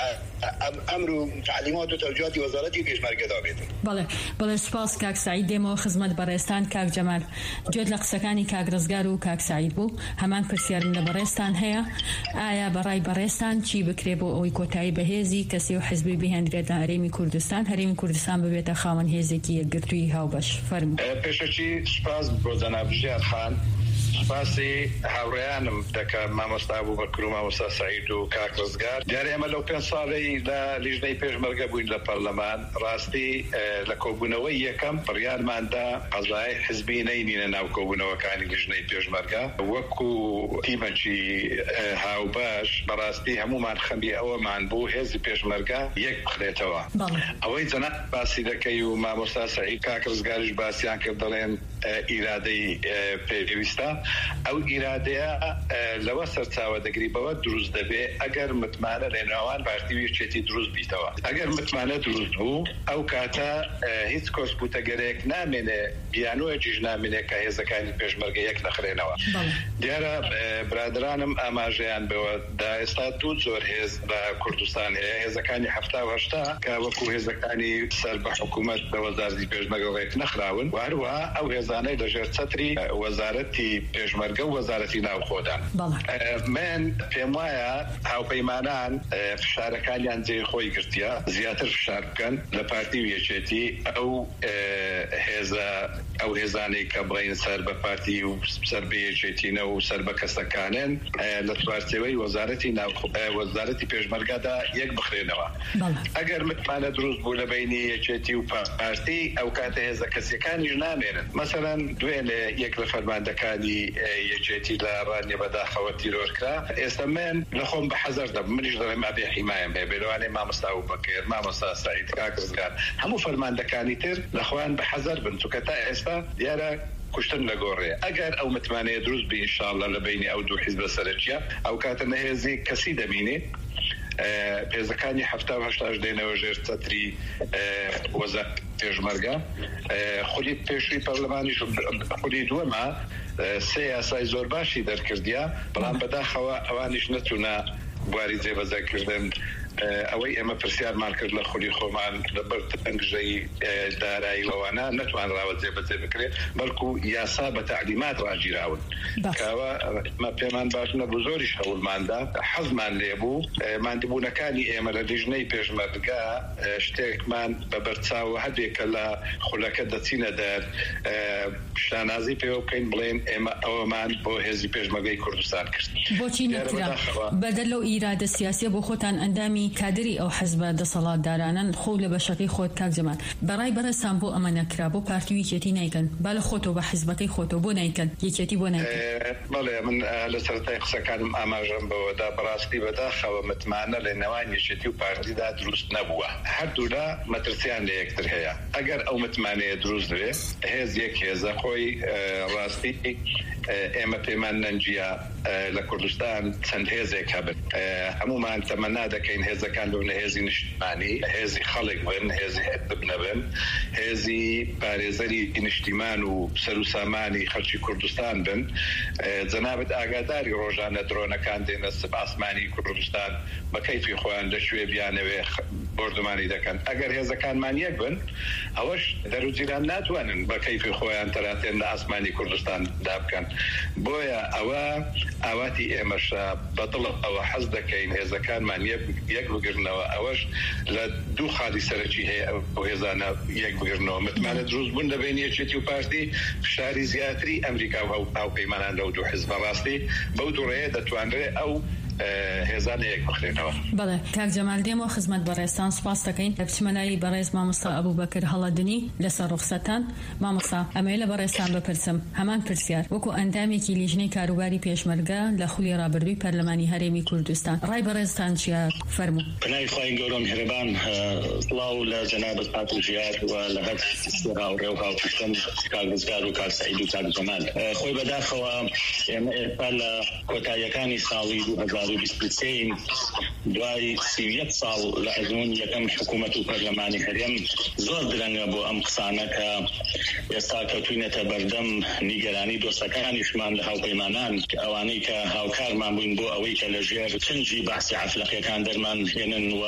ئەمر و تعلیمات و تەوجیهاتی وەزارەتی پێشمەرگەدا بێتن. بەڵێ سوپاس کاک سعید دێمەوە خزمەت بەڕێستان کاک جەمال گوێت لە قسەکانی کاک ڕزگار و کاک سعید بوو هەمان پرسیارم لە بەڕێستان هەیە ئایا بەڕای بەڕێستان چی بکرێ بۆ ئەوەی کۆتایی بەهێزی کەسی و حزبی بهێنرێت لە هەرێمی کوردستان هەرێمی کوردستان ببێتە خاوەن هێزێکی یەکگرتووی هاوبەش فەرموو. پێشەچی سوپاس بۆ جەناب ژیان خان سپاسی هاوڕێیانم دەکەم مامۆستا ئەبوبەکر و مامۆستا سعید و کاک ڕزگار دیارە ئێمە لەو 5 ساڵەی لە لیژنەی پێشمەرگە بووین لە پەرلەمان ڕاستی لە کۆبوونەوەی یەکەم بڕیارماندا قەزای حزبی نەینینە ناو کۆبوونەوەکانی لیژنەی پێشمەرگە وەکو تیمەکی هاوبەش بەڕاستی هەمومان خەمی ئەوەمان بوو هێزی پێشمەرگە یەک بخرێتەوە ئەوەی جەناب باسی دەکەی و مامۆستا سعید کاک ڕزگاریش باسییان کرد دەڵێن ئیرادەی پێویستە ئەو ئیرادەیە لەوە سەرچاوە دەگری بەوە دروست دەبێ ئەگەر متمانە لە ناوان پارتی وێچێتی دروست بیتەوە ئەگەر متمانە دروست بوو ئەو کاتە هیچ کۆسپوتەگەرێک نامێنێ بیانوەیەکیش نامێنێ کە هێزەکانی پێشمەرگە یەک نەخرێنەوە دیارە برادرانم ئاماژەیان بەوە دا ئێستا دوو جۆر هێز لە کوردستان هەیە هێزەکانی 70 کە وەکو هێزەکانی سەر بە حکوومەت بە وەزارەتی پێشمەرگە یەک نەخراون هەروەها ئەو هێزانەی لەژێر چەتری وەزارەتی پێشمەرگە و وەزارەتی ناوخۆدان من پێم وایە هاوپەیمانان فشارەکانیان جێ خۆی گرتیە زیاتر فشار بکەن لە پارتی و یەکێتی ئەو هێزانەی کە بڵین سەر بە پارتی و سەر بە یەکێتینە و سەر بە کەسەکانن لە توارچەوەی وەزارەتی پێشمەرگەدا یەک بخرێنەوە ئەگەر متمانە دروست بوو لە بینی یەکێتی و پارتی ئەو کاتە هێزە کەسیەکانیش نامێنن مەسەڵەن دوێنێ یەک لە فەرماندەکانی یەکێتی لە ڕانیە بەداخەوە تیرۆرکرا ئێستا من لە خۆم بە حەزەر دەبم منیش دەڵێم ئابێ حیمایم هەیە بێلەوانەی مامۆستا ئەبوبەکر مامۆستا سعید کاک ڕزگار هەموو فەرماندەکانی تر لە خۆیان بە حەزەر بن چونکە تا ئێستا دیارە کوشتن لە گۆڕێ ئەگەر ئەو متمانەیە دروست بی ئینشاءالله لە بینی ئەو دوو حیزبە سەرەکیە ئەو کاتە نەهێزی کەسی دەبینێ پێزەکانی 70 دێنەوە ژێر چەتری وەزارەتی پێشمەرگە خودی پێشووی پەرلەمانیش خودی دووەمە سێ یاسای زۆر باشی دەرکردیە بەڵام بەداخەوە ئەوانیش نەتوونە بواری جێبەجێکردن ئەوەی ئێمە پرسیارمان کرد لە خودی خۆمان لەبەر تەنگژەی دارایی لەوانە نەتوانراوە جێبەجێ بکرێت بەڵکو یاسا بە تعلیمات ڕاگیراون کاوە پێمان باش نەبوو زۆریش هەوڵماندا حەزمان لێبوو ماندبوونەکانی ئێمە لە لیژنەی پێشمەرگە شتێکمان بە بەرچاو هەدێکە لە خولەکە دەچینە دەر شانازی پێوە بکەین بڵێن ئێمە ئەوەمان بۆ هێزی پێشمەرگەی کوردستان کرد بۆچی نەکرا بەدەر لەو ئیرادە سیاسیە بۆ خۆتان ئەندامی کادری ئەو حزبە دەسەڵاتدارانن خۆ لە بەشەکەی خۆت کاک جەمال بەڕای بەڕێستان بۆ ئەمە نەکرا بۆ پارتی و یەکێتی نایکەن با لە خۆتەوە بە حزبەکەی خۆتەوە بۆ نایکەن یەکێتی بۆ نایکەن بەڵێ من لە سەرەتای قسەکانم ئاماژەم بەوەدا بەڕاستی بەداخەوە متمانە لە نێوان یەکێتی و پارتیدا دروست نەبووە هەردوولا مەترسیان لە یەکتر هەیە ئەگەر ئەو متمانەیە دروست بێ هێز یەک هێزە خۆی ڕاستی ئێمە پێمان نەنجیە لە کوردستان چەند هێزێک هەبن هەمومان تەمەنا دەکەین هێزەکان ببنە هێزی نیشتیمانی هێزی خەڵک بن هێزی حزب نەبن هێزی پارێزەری نیشتیمان و سەر و سامانی خەڵکی کوردستان بن جەنابەت ئاگاداری ڕۆژانە درۆنەکان دێنە سب ئاسمانی کوردستان بە کەیفی خۆیان لەشوێ بیانەوێ بردومانی دەکەن ئەگەر هێزەکانمان یەک بن ئەوەش دەروجیران ناتوانن بە کەیفی خۆیان تەراتێن لە ئاسمانی کوردستان دابکەن بۆیە ئەوە ئاواتی ئێمەش بەدڵ ئەوە حەز دەکەین هێزەکانمان یەک بگرنەوە ئەوەش لە دوو خاڵی سەرەکی هەیە ئەو هێزانە یەک بگرنەوە متمانە دروستبوون دەبێن یەکێتی و پارتی فشاری زیاتری ئەمریکا و هاوپەیمانان لەو دوو حیزبە ڕاستی بەو دووڕێیە دەتوانرێت ئەو هێزان یەک بخرێنەوە. بەڵێ کاک جەمال دێمەوە خزمەت بەڕێستان سوپاس دەکەین لە بچمەلایی بەڕێز مامۆستا ئەبوبەکر هەڵەدنی لەسەر ڕوخسەتان. مامۆستا ئەمەیە لە بەڕێستان بپرسم هەمان پرسیار وەکو ئەندامێکی لیژنەی کاروباری پێشمەرگە لە خولی ڕابردووی پەرلەمانی هەرێمی کوردستان ڕای بەڕێزتان چیە فەرموو؟ پنای خۆی گەورە میهرەبان سڵاو لە جەنابەت پاتوژیار و لە هەر ڕێ و هاوپشتن کاک ڕزگار و کاک سەعید و کاک جەمال خۆی بەداخەوە ئێمە ئێستا لە کۆتاییەکانی ساڵی 2023 دوای 31 ساڵ لە ئەزمون یەکەم حکوومەت و پەرلەمانی هەرێم زۆر درەنگە بۆ ئەم قسانە کە ئێستا کەوتوینەتە بەردەم نیگەرانی دۆستەکانیشمان لە هاوپەیمانان ئەوانەی کە هاوکارمان بووین بۆ ئەوەی کە لەژێر چنجی بەحسی عەفلەقیەکان دەرمان هێنن و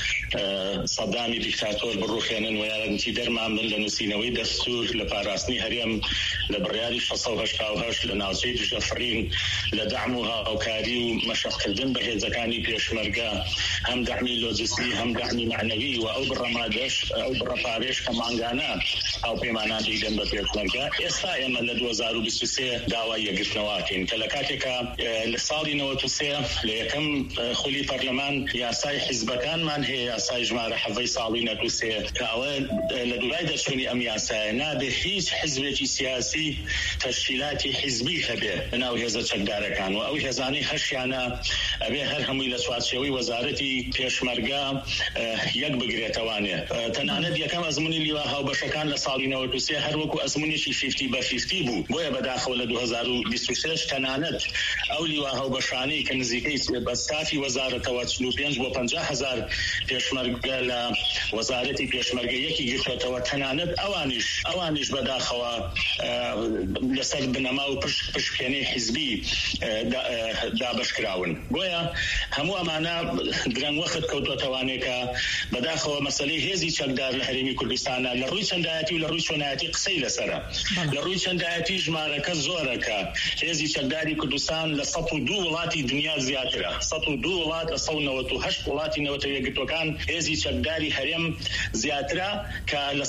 سەدامی دیکتاتۆر بڕوخێنن و یارمەتی دەرمان بن لە نووسینەوەی دەستور لە پاراستنی هەرێم لە بڕیاری 688 لە ناوچەی دژەفرین لە دەعم و هاوکاری و مەشقکردن بە هێزەکانی پێشمەرگە هەم دەعمی لۆجستی هەم دەعمی معنەوی و ئەو بڕەمادەش ئەو بڕەپارێش کە مانگانە هاوپەیمانان دیدەن بە پێشمەرگە ئێستا ئێمە لە 2023 داوای یەکگرتنەوەکەین کە لە کاتێکە لە ساڵی 93 لە یەکەم خولی پەرلەمان یاسای حیزبەکانمان هەیە یاسای ژمارە 7 ساڵی 93 کە ئەوە لە دوای دەرچوونی ئەم یاسایە نابێ هیچ حیزبێکی سیاسی تەشکیلاتی حیزبی هەبێ لەناو هێزە چەکدارەکان و ئەو هێزانەی هەشیانە ئەبێ هەر هەمووی لە چوارچێوەی وەزارەتی پێشمەرگە یەک بگرێتەوانێ تەنانەت یەکەم ئەزمموی لیوا هاوبەشەکان لە ساڵی 93 هەر وەکو ئەزممویەکی 50 بە 50 بوو بۆیە بەداخەوە لە 2026 تەنانەت ئەو لیوا هاوبەشانەی کە نزیکەی بە ستافی وەزارەتەوە 45 بۆ 50 هزار پێشمەرگە لە وەزارەتی پێشمەرگە یەکی گرتوێتەوە تەنانەت ئەوانیش بەداخەوە لەسەر بنەما و پشکێنەی حیزبی دابشکراون بۆیە هەموو ئەمانە درەنگ وەخت کەوتوەتەوانێکە بەداخەوە مەسەلەی هێزی چەکدار لە هەرێمی کوردستانە لە ڕووی چەندایەتی و لە ڕووی چۆنایەتی قسەی لەسەرە لە ڕووی چەندایەتی ژمارەکە زۆرەکە هێزی چەکداری کوردستان لە 102 وڵاتی دنیا زیاترە 102 وڵات لە 198 وڵاتی نەوەتەوە یەکگرتوەکان هێزی چەکداری هەرێم زیاترە کە لە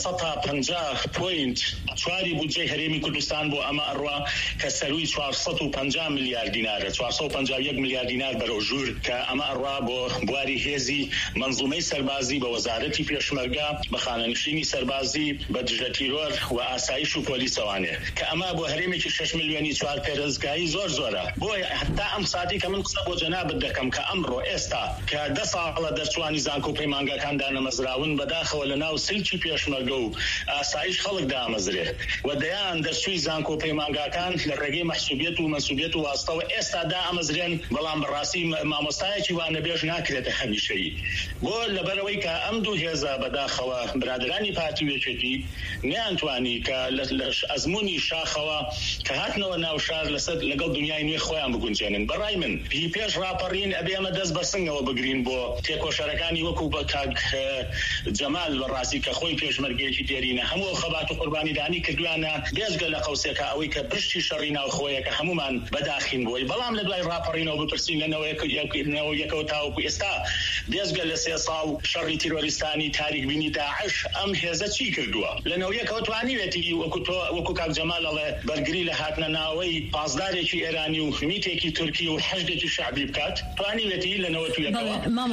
150.4 بودجەی هەرێمی کوردستان بۆ ئەمە ئەڕوا کە سەروی 450 میلیارد دینارە 451 میلیارد دینار بەرەو ژوور کە ئەمە ئەڕوا بۆ بواری هێزی منزومەی سەربازی بە وەزارەتی پێشمەرگە بە خانەنشینی سەربازی بە دژە تیرۆر و ئاسایش و پۆلیسەوانێ کە ئەمە بۆ هەرێمێکی 6 میلیۆنی 4 پێرەزگایی زۆرە بۆیە هەتا ئەم ساتی کە من قسە بۆ جەنابەت دەکەم کە ئەمڕۆ ئێستا کە 10 ساڵە دەرچوانی زانکۆ پەیمانگەکان دانەمەزراون بەداخەوە لە ناو سلکی پێشمەرگە و ئاسایش خەڵک دامەزرێ و دەیان دەرچووی زانکۆ پەیمانگەکان لە ڕێگەی مەحسوبیەت و مەسوبیەت و واستەوە ئێستا دامەزرێن بەڵام بەڕاستی مامۆستایەکی وانە بێژ ناکرێتە هەمیشەیی بۆ لەبەرەوەی کە ئەم دوو هێزە بەداخەوە برادرانی پارتی وێچێتی نیانتوانی کە لە ئەزمموی شاخەوە کە هاتنەوە ناو شار لەسەر لەگەڵ دنیای نوێ خۆیان بگونجێنن بەڕای من پێش ڕاپەڕین ئەبێ ئەمە دەست بەسنگەوە بگرین بۆ تێکۆشەرەکانی وەکو بە کاک جەمال بەڕاستی کە خۆی پێشمەرگەیەکی دێرینە هەموو خەبات و قوربانیدانی کردویانە بێزگە لە قەوسێکە ئەوەی کە پشتی شەڕی ناوخۆیەکە هەمومان بەداخین بووی بەڵام لە دوای ڕاپەڕینەوە بپرسین لەنەوە یەکەوە تاوەکو ئێستا بێزگە لە 3 ساڵ شەڕی تیرۆریستانی تاریکبینی داعش ئەم هێزە چی کردووە لەنەوە یەکەوە توانیوێتی وەکو کاک جەمال ئەڵێ بەرگری لە هاتنە ناوەی پازدارێکی ئێرانی و میتێکی تورکی و حەشدێکی شعبی بکات توانیوێتی لەنەوە تویەکەوە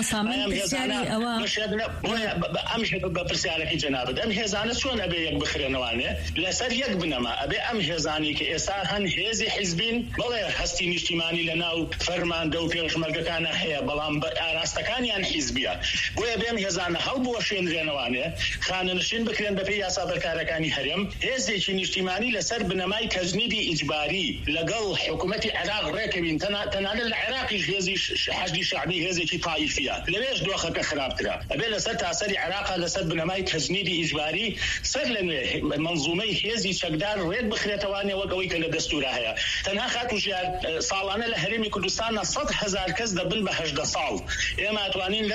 بە پرسیارێکی جەنابەت ئەم هێزانە چۆن ئەبێ یەک بخرێنەوانێ لەسەر یەک بنەما ئەبێ ئەم هێزانی کە ئێستا هەن هێزی حیزبین بەڵێ هەستی نیشتیمانی لەناو فەرماندە و پێشمەرگەکانە هەیە بەڵام ئاراستەکانیان حیزبیە بۆیە بێم هێزانە هەڵبوەشێنرێنەوەوانێ خانەنشین بکرێن بەپێی یاسا بەرکارەکانی هەرێم هێزێکی نیشتیمانی لەسەر بنەمای تەجنیدی ئیجباری لەگەڵ حکوومەتی عێراق ڕێکەوین تەنانەت لە عێراقیش هێزی حەشدی شعبی هێزێکی تایفیە لەوێش دۆخەکە خراپترە ئەبێ لەسەر تاسەری عێراقا لەسەر بنەمای تەجنیدی ئیجباری سەر لەنوێ منزومەی هێزی چەکدار ڕێک بخرێتەوانێ وەکەوەی کە لە دەستورە هەیە تەنها خاتوژیار ساڵانە لە هەرێمی کوردستانە 100,000 کەس دەبن بە 18 ساڵ ئێمە ئەتوانین لەم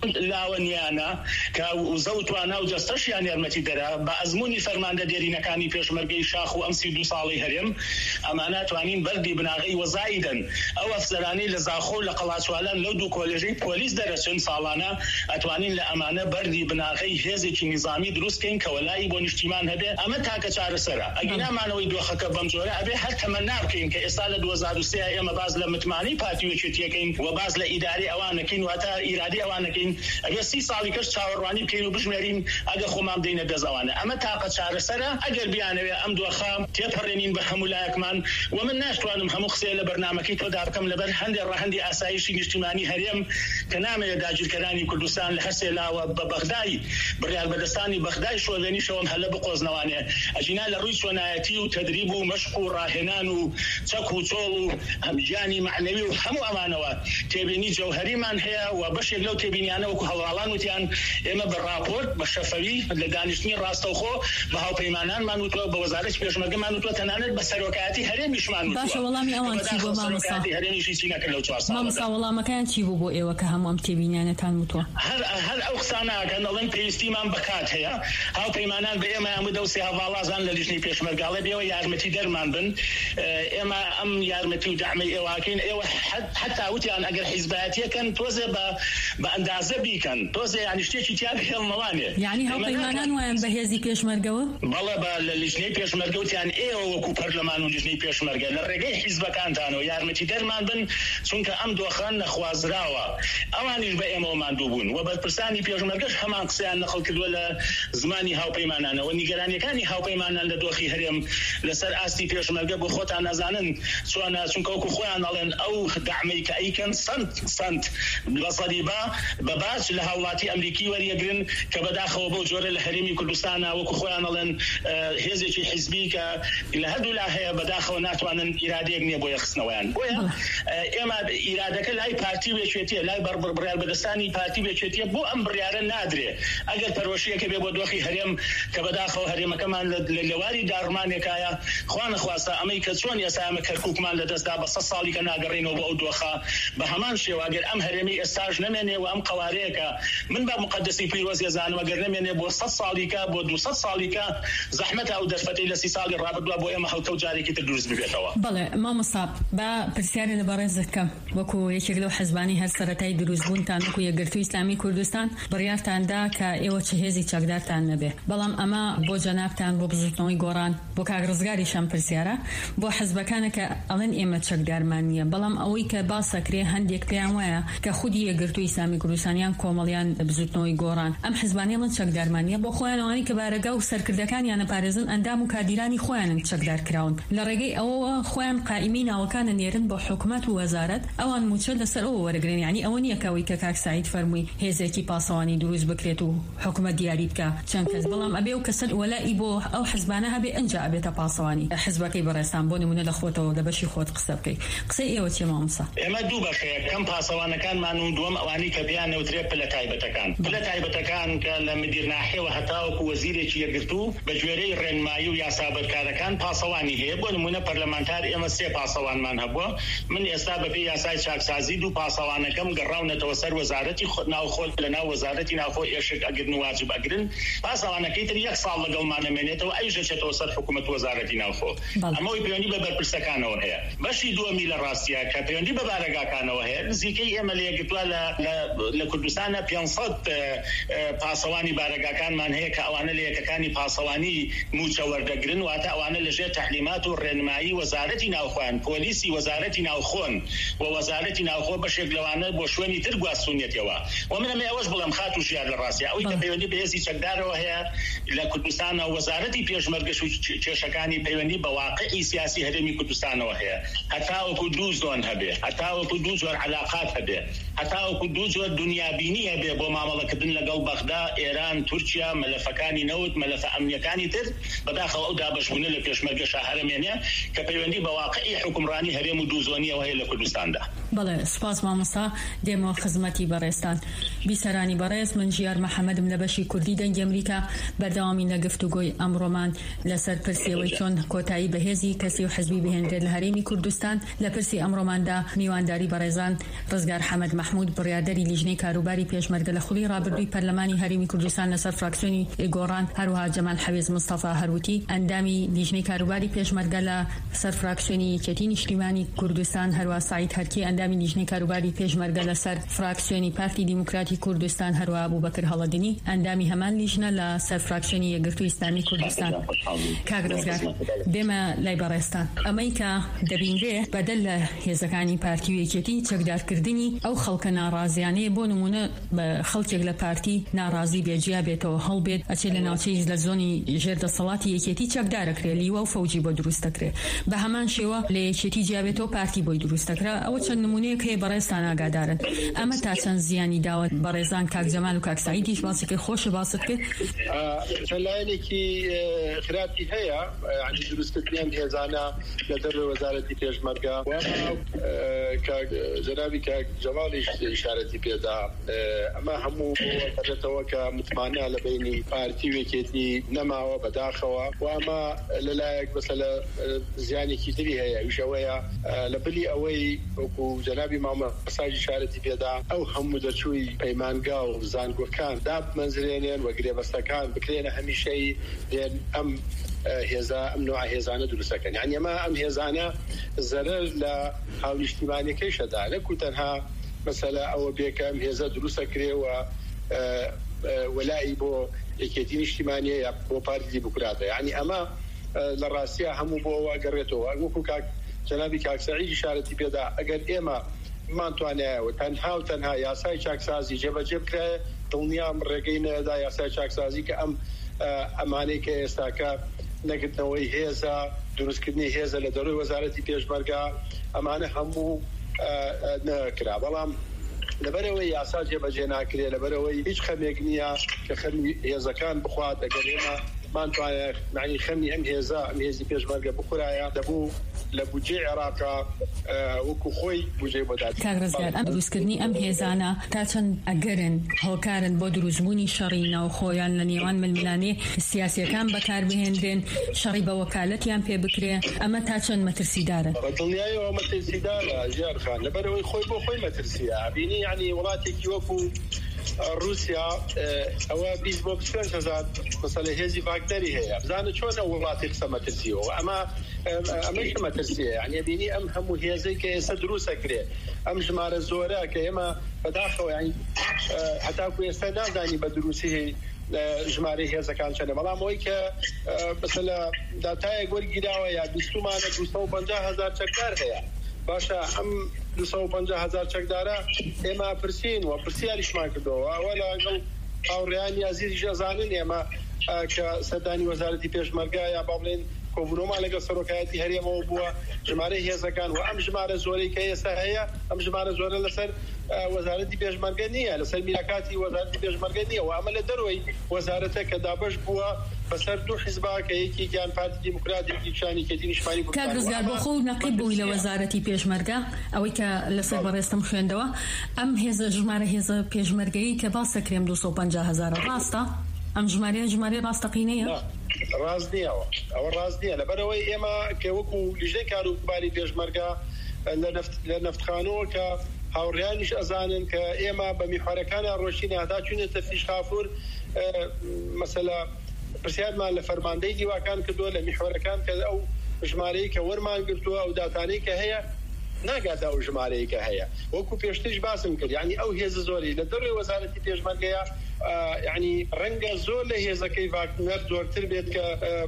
لاوەنیانە کە وزەوتوانە و جەستەشیان یارمەتی دەرا بە ئەزمموی فەرماندە دێرینەکانی پێشمەرگەی شاخ و ئەم 32 ساڵی هەرێم ئەمانە توانین بەردی بناغی وەزایدن ئەو ئەفسەرانی لە زاخۆ لە قەڵاچوالان لەو دوو کۆلێژەی پۆلیس دەرەچن ساڵانە ئەتوانین لە ئەمانە بەردی بناغی هێزێکی نظامی دروستکەین کە وەلایی بۆ نیشتیمان هەبێ ئەمە تاکە چارەسەرە ئەگەنامانەوەی دۆخەکە بەم جۆرە ئەبێ هەر تەمەنا بکەین کە ئێستا لە 2023 ئێمە باز لە متمانی پارتی وەکێتیەکەین و باز لە ئیداری ئەوانەکەین واتە ئیرادی ئەوانەکەین ئەبێ 30 ساڵی کەس چاوەڕوانی بکەین و بژمێرین ئەگە خۆمان بدەینە دەست ئەوانە ئەمە تاقە چارەسەرە ئەگەر بیانەوێ ئەم دۆخە تێپەڕێنین بە هەموو لایەکمان و من ناشتوانم هەموو قسێ لە بەرنامەکەی تۆدا بکەم لەبەر هەندێک ڕەهەندی ئاسایشی نیشتیمانی هەرێم کە نامەوێت داگیرکەرانی کوردستان لە هەر سێلاوە بە بەغدای بڕیار بەدەستانی بەغدای شۆڤێنی شەوم هەلە بقۆزنەوانێ ئەجینا لە ڕووی چۆنایەتی و تەدریب و مەشق و ڕاهێنان و چەک و چۆڵ و هەمجانی معنەوی و هەموو ئەمانەوە تێبینی جەوهەریمان هەیە و بەشێک لەو تێبینیانە وەکو هەڵاڵان وتیان ئێمە بە راپۆرت بە شەفەوی لە دانیشتنی ڕاستەوخۆ بە هاوپەیمانانمان وتوە بە وەزارەتی پێشمەرگەمان وتوە تەنانەت بە سەرۆکایەتی هەرێمیشمان وتوە. باشە وەڵامی ئەوان چی بۆ مامۆستا؟ هەرێمیشی چی نەکرد لەو 4 ساڵە. مامۆستا وەڵامەکان چی بوو بۆ ئێوە کە هەموو ئەم تێبینیانەتان وتوە؟ هەر ئەو قسانەکەن ئەڵێن پێویستیمان بەکات هەیە هاوپەیمانان بە ئێمە هەموو دەوسێ هەواڵازان لە لیژنەی پێشمەرگاڵێ بێەوە یارمەتی دەرمان بن ئێمە ئەم یارمەتی و دەعمەی ئێواکەین ئێوە حتا وتیان ئەگەر حیزبەتیەکەن تۆزێ بە ئەندازە بیکەن تۆزێ یانی شتێکی تیا بهێڵنەوانێ یعنی هاوپەیمانان وایان بەهێزی پێشمەرگەوە بەڵێ بە لە لیژنەی پێشمەرگە وتیان ئێوە وەکو پەرلەمان و لیژنەی پێشمەرگە لە ڕێگەی حیزبەکانتانەوە یارمەتی دەرمان بن چونکە ئەم دۆخان نەخوازراوە ئەوانیش بە ئێمەوە ماندوو بوون و بەرپرسانی پێشمەرگەش هەمان قسەیان نەقڵ کردووە لە زمانی هاوپەیمانانەوە نیگەرانیەکانی هاوپەیمانان لە دۆخی هەرێم لەسەر ئاستی پێشمەرگە بۆ خۆتان نەزانن چۆنە چونکە وەکو خۆیان ئەڵێن ئەو دەعمەی کە ئەیکەن سەنت بە سەریبا بە باش لە هاوڵاتی ئەمریکی وەریەگرن کە بەداخەوە بۆ جۆرە لە هەرێمی کوردستانە وەکو خۆیان ئەڵێن هێزێکی حیزبی کە لە هەردوو لا هەیە بەداخەوە ناتوانن ئیرادەیەک نییە بۆ یەخستنەوەیان بۆیە ئێمە ئیرادەکە لای پارتی وێچێتیە لای بڕیار بەدەستانی پارتی وێچێتیە بۆ ئەم بڕیارە نادرێ ئەگەر پەرۆشیەکە بێ بۆ دۆخی هەرێم کە بەداخەوە هەرێمەکەمان لە لێواری داڕمانێکایە خوا نەخواستە ئەمەی کە چۆن ئێستا کەرکووکمان لەدەستدا بە 100 ساڵی کە ناگەڕێنەوە بۆ ئەو دۆخە بە هەمان شێواگەر ئەم هەرێمی ئێستاژ نەمێنێ و ئەم قەوارەیەکە من بە مقدسی پیرۆز ێزانم ئەگەر نەمێنێ بۆ 100 ساڵیکە بۆ 200 ساڵیکە زەحمەتە ئەو دەرفەتەی لە 30 ساڵی ڕابردووە بۆ ئێمە هەڵکەوت جارێکی تر دروست ببێتەوە. بەڵێ مامۆستا بە پرسیارێ لە بەڕێزت کەم وەکو یەکێک لەو حەزبانی هەر سەرەتای دروستبوونتان وەکو یەکگرتووی ئیسلامی کوردستان بڕیارتاندا کە ئێوە چه هێزی چەکدارتان نەبێ بەڵام ئەمە بۆ جەنابتان بۆ بزوتنەوەی گۆڕان بۆ کاگڕزگاریشان پرسیارە بۆ حەزبەکانە کە ئەڵێن ئێمە چەکدارمان نییە بەڵام ئەوەی کە باسەکرێ هەندێک پێیان وایە کە خودی یەکگرتووی ئیسلامی کوردستانیان کۆمەڵیان بزوتنەوەی گۆڕان ئەم حەزبانیان چەکدارمانیە بۆ خۆیانەوەی کە بارەگا و سەرکردەکانیان نەپارێزن ئەندام و کادیرانی خۆیانن چەکدار کراون لە ڕێگەی ئەوەوە خۆیان قائیمی ناوەکانە نێرن بۆ حکوومەت و وەزارەت ئەوان موچە لەسەر ئەوە وەرەگرن یعنی ئەوە نییە کەوەی کە کاک سعید فەرمووی هێزێکی پاسەوانی دروست بکرێت و حکوومەت دیاری بکە چەند کەس بەڵام ئەبێ و کەسەر وەلای بۆ ئەو حەزبانە هەبێ ئەنجا ئەبێتە پاسەوانی حەزبەکەی بەڕێستان بۆ نمونە لە خۆتەوە لە بەشی خۆت قسە بکەی قسەی ئێوە چێ مامۆستا؟ ئێمە دوو بەشەیە کەم پاسەوانەکانمان و دووەم ئەوانەی کە بیان نەوترێ پلە تایبەتەکان کە لە مدیرناحیەوە هەتاوەکو وەزیرێکی یەکگرتوو بە گوێرەی ڕێنمایی و یاسابەرکارەکان پاسەوانی هەیە بۆ نمونە پەرلەمانتار ئێمە 3 پاسەوانمان هەبووە من ئێستا بەپێی یاسای چاکسازی 2 پاسەوانەکەم گەڕاونەتەوە سەر وەزارەتی ناوخۆ لە ناو وەزارەتی ناوخۆ ئێشک ئەگرن و واجب ئەگرن پاسەوانەکەی تر 1 ساڵ لەگەڵمانەمێنێتەوە ئەیش دەچێتەوە سەر حکوومەت وەزارەتی ناوخۆ ئەمەوەی پەیوەندی بە بەرپرسەکانەوە هەیە بەشی دووەمی لە ڕاستیە کە پەیوەندی بە بارەگاکانەوە هەیە نزیکەی ئێمە لە یەکگرتووە لە کوردستانە 500 پاسەوانی بارەگاکانمان هەیە کە ئەوانە لە یەکەکانی پاسەوانی موچە وەردەگرن واتە ئەوانە لەژێر تەحلیمات و ڕێنمایی وەزارەتی ناوخۆیان پۆلیسی وەزارەتی ناوخۆن و وەزارەتی ناوخۆ بەشێک لەوانە بۆ شوێنی تر گواستونێتەوە و من ئەمە ئەوەش بڵم خات و ژیان لە ڕاستیە ئەوەی کە پەیوەندی بە هێزی چەکدارەوە هەیە لە کوردستانە وەزارەتی پێشمەرگەش و کێشەکانی پەیوەندی بە واقعی سیاسی هەرێمی کوردستانەوە هەیە هەتاوەکو 2 زۆن هەبێ هەتاوەکو 2 جۆر علاقات هەبێ هەتاوەکو 2 جۆر دنیابینی هەبێ بۆ مامەڵەکردن لەگەڵ بەغدا ئێران تورکیا مەلەفەکانی نەوت مەلەفە ئەمنیەکانی تر بەداخەوە ئەو دابەشبوونە لە پێشمەرگە شاهەرەمێنێ کە پەیوەندی بە واقعی حکومڕانی هەرێم و 2 زۆنیەوە هەیە لە کوردستاندا. بەڵێ سپاس مامۆستا دێمەوە خزمەتی بەڕێستان بیسەرانی بەڕێز من ژیار محەممەدم لە بەشی کوردی دەنگی ئەمریکا بەردەوامی نەگفتوگۆی ئەمڕۆمان لەسەر پرسیەوەی چۆن کۆتایی بەهێزی کەسی و حزبی بهێنرێت لە هەرێمی کوردستان لە پرسی ئەمڕۆماندا میوانداری بەڕێزان ڕزگار حەمەد محمود بڕیاردەری لیژنەی کاروباری پێشمەرگە لە خوڵی ڕابردووی پەرلەمانی هەرێمی کوردستان لەسەر فراکسیۆنی گۆڕان هەروەها جەمال حەویز مستەفا هەروتی ئەندامی لیژنەی کاروباری پێشمەرگە لە سەر فراکسیۆنی یەکێتی نیشتیمانی کوردستان هەروەها سعید هەرکی ئەندامی لیژنەی کاروباری پێشمەرگە لەسەر فراکسیۆنی پارتی دیموکراتی کوردستان هەروەها ئەبوبەکر هەڵەدنی ئەندامی هەمان لیژنە لە سەر فراکسیۆنی یەکگرتووی ئیسلامی کوردستان کاک ڕزگار دێمە لای بەڕێستان ئەمەی کە دەبینرێ بەدەل لە هێزەکانی پارتی و یەکێتی چەکدارکردنی ئەو خەڵکە ناڕازیانەیە بۆ نمونە خەڵکێک لە پارتی ناڕازی بێجیا بێتەوە هەڵبێت ئەچێ لە ناوچەی لە زۆنی ژێردەسەڵاتی یەکێتی چەکدارەکرێ لیوە و فەوجی بۆ دروستەکرێ بە هەمان شێوە لە یەکێتی جیابێتەوە پارتی بۆی دروستەکرا ئەوە چەند نمونەیەک هەیە بەڕێستان ئاگادارن ئەمە تا چەند زیانی داوە بەڕێزان کاک جەمال و کاک سعیدیش باسی کرد خۆش باست کرد لایەنێکی خراپی هەیە عنی دروستکردنیان هێزانە لە دەروی وەزارەتی پێشمەرگە جەنابی کاک جەمالیش ئیشارەتی پێدا ئەمە هەموو بەڕێتەوە کە متمانە لە بینی پارتی و یەکێتی نەماوە بەداخەوە و ئەمە لەلایەک مەسەلە زیانێکی تری هەیە ویشەوەیە لە بلی ئەوەی وەکو جەنابی مامۆستای ئیشارەتی پێدا ئەو هەموو دەرچووی پەیمانگا و زانکۆکان دابمەنزرێنێن وە گرێبەستەکان بکرێنە هەمیشەی دێن ئەم هێزا ئەم نوع هێزانە دروستەکەن یعنی ئەمە ئەم هێزانە زەرەر لە هاونیشتیمانیەکەیشەدا نەکو تەنها مەسەلە ئەوە بێکە ئەم هێزە دروستەکرێەوە وەلایی بۆ یەکێتی نیشتیمانیە یا بۆ پارتی دیموکراتە یعنی ئەمە لە ڕاستیە هەموو بۆەوە گەڕێتەوە وەکو جەنابی کاک سەعید ئیشارەتی پێدا ئەگەر ئێمە مانتوانایەوە تەنها یاسای چاکسازی جێبەجێ بکرێ دڵنیام ڕێگەی نەدا یاسای چاکسازی کە ئەمانەی کە ئێستاکە نەگرتنەوەی هێزە دروستکردنی هێزە لە دەروی وەزارەتی پێشمەرگە ئەمانە هەموو نەکرا بەڵام لەبەرەوەی یاسا جێبەجێ ناکرێ لەبەرەوەی هیچ خەمێک نییە کە خەمی هێزەکان بخوات ئەگەر ئێمە مانتوانێت معنی خەمی ئەم هێزە ئەم هێزی پێشمەرگە بخورایە دەبوو لە بودجێ عێراقا وەکو خۆی بودجێ بۆ داد کاک ڕزگار ئەم دروستکردنی ئەم هێزانە تا چەند ئەگەرن هۆکارن بۆ دروستبوونی شەڕی ناوخۆیان لە نێوان ململانێ سیاسیەکان بەکاربهێنرێن شەڕی بە وەکالەتیان پێ بکرێ ئەمە تا چەند مەترسیدارە دڵنیایەوە مەترسیدارە ژیار خان لەبەرەوەی خۆی بۆ خۆی مەترسیە بینی یعنی وڵاتێکی وەکو رووسیا ئەوە 20 بۆ 25,000 مەسەلە هێزی ڤاگنەری هەیە بزانە چۆن ئەو وڵاتی قسە مەترسیەوە ئەمەش مەترسیە یعنی بینی ئەم هەموو هێزەی کە ئێستا دروستەکرێ ئەم ژمارە زۆرە کە ئێمە بەداخەوە یعنی هەتاکو ئێستا نازانی بە دروستی ژمارەی هێزەکان چەندە بەڵام ئەوەی کە مەسەلە داتایەک وەرگیراوە یا بیستمانە 250,000 چەکدار هەیە باشە ئەم 250,000 چەکدارە ئێمە پرسین و پرسیاریشمان کردەوە ئەوە لەگەڵ هاوڕێیانی ئازیزی ژەزانن ئێمە کە سەردانی وەزارەتی پێشمەرگە یا با بڵێن کۆبوونەوەمان لەگەڵ سەرۆکایەتی هەرێمەوە بووە ژمارەی هێزەکان و ئەم ژمارە زۆرەی کە ئێستا هەیە ئەم ژمارە زۆرە لەسەر وەزارەتی پێشمەرگە نییە لەسەر میراکاتی وەزارەتی پێشمەرگە نییە و ئەمە لە دەروی وەزارەتە کە دابەش بووە بەسەر دوو حیزبا کە یەکێکیان پارتی دیموکراتێکی کشانی کێتی نیشتیمانی کاک ڕزگار بۆ خۆ نەقیب بووی لە وەزارەتی پێشمەرگە ئەوەی کە لەسەر بەڕێستم خوێندەوە ئەم هێزە ژمارە هێزە پێشمەرگەیی کە باس دەکرێم 250,000 ڕاستە ئەم ژمارە ڕاستەقینەیە ڕاست نییەوە ئەوە ڕاست نییە لەبەرەوەی ئێمە کە وەکو لیژنەی کاروباری پێشمەرگە لە نەفتخانەوە کە هاوڕێیانیش ئەزانن کە ئێمە بە میحوارەکانیان ڕۆژینە هەتا چوونێتە فیشخافور مەسەلە پرسیارمان لە فەرماندەی دیواکان کردووە لە میحوارەکان کە ئەو ژمارەی کە وەرمان گرتووە ئەو داتانەی کە هەیە ناگاتە ئەو ژمارەیە کە هەیە وەکو پێشترش باسم کرد یعنی ئەو هێزە زۆری لە دەروی وەزارەتی پێشمەرگەیە یعنی ڕەنگە زۆر لە هێزەکەی ڤاگنەر زۆرتر بێت کە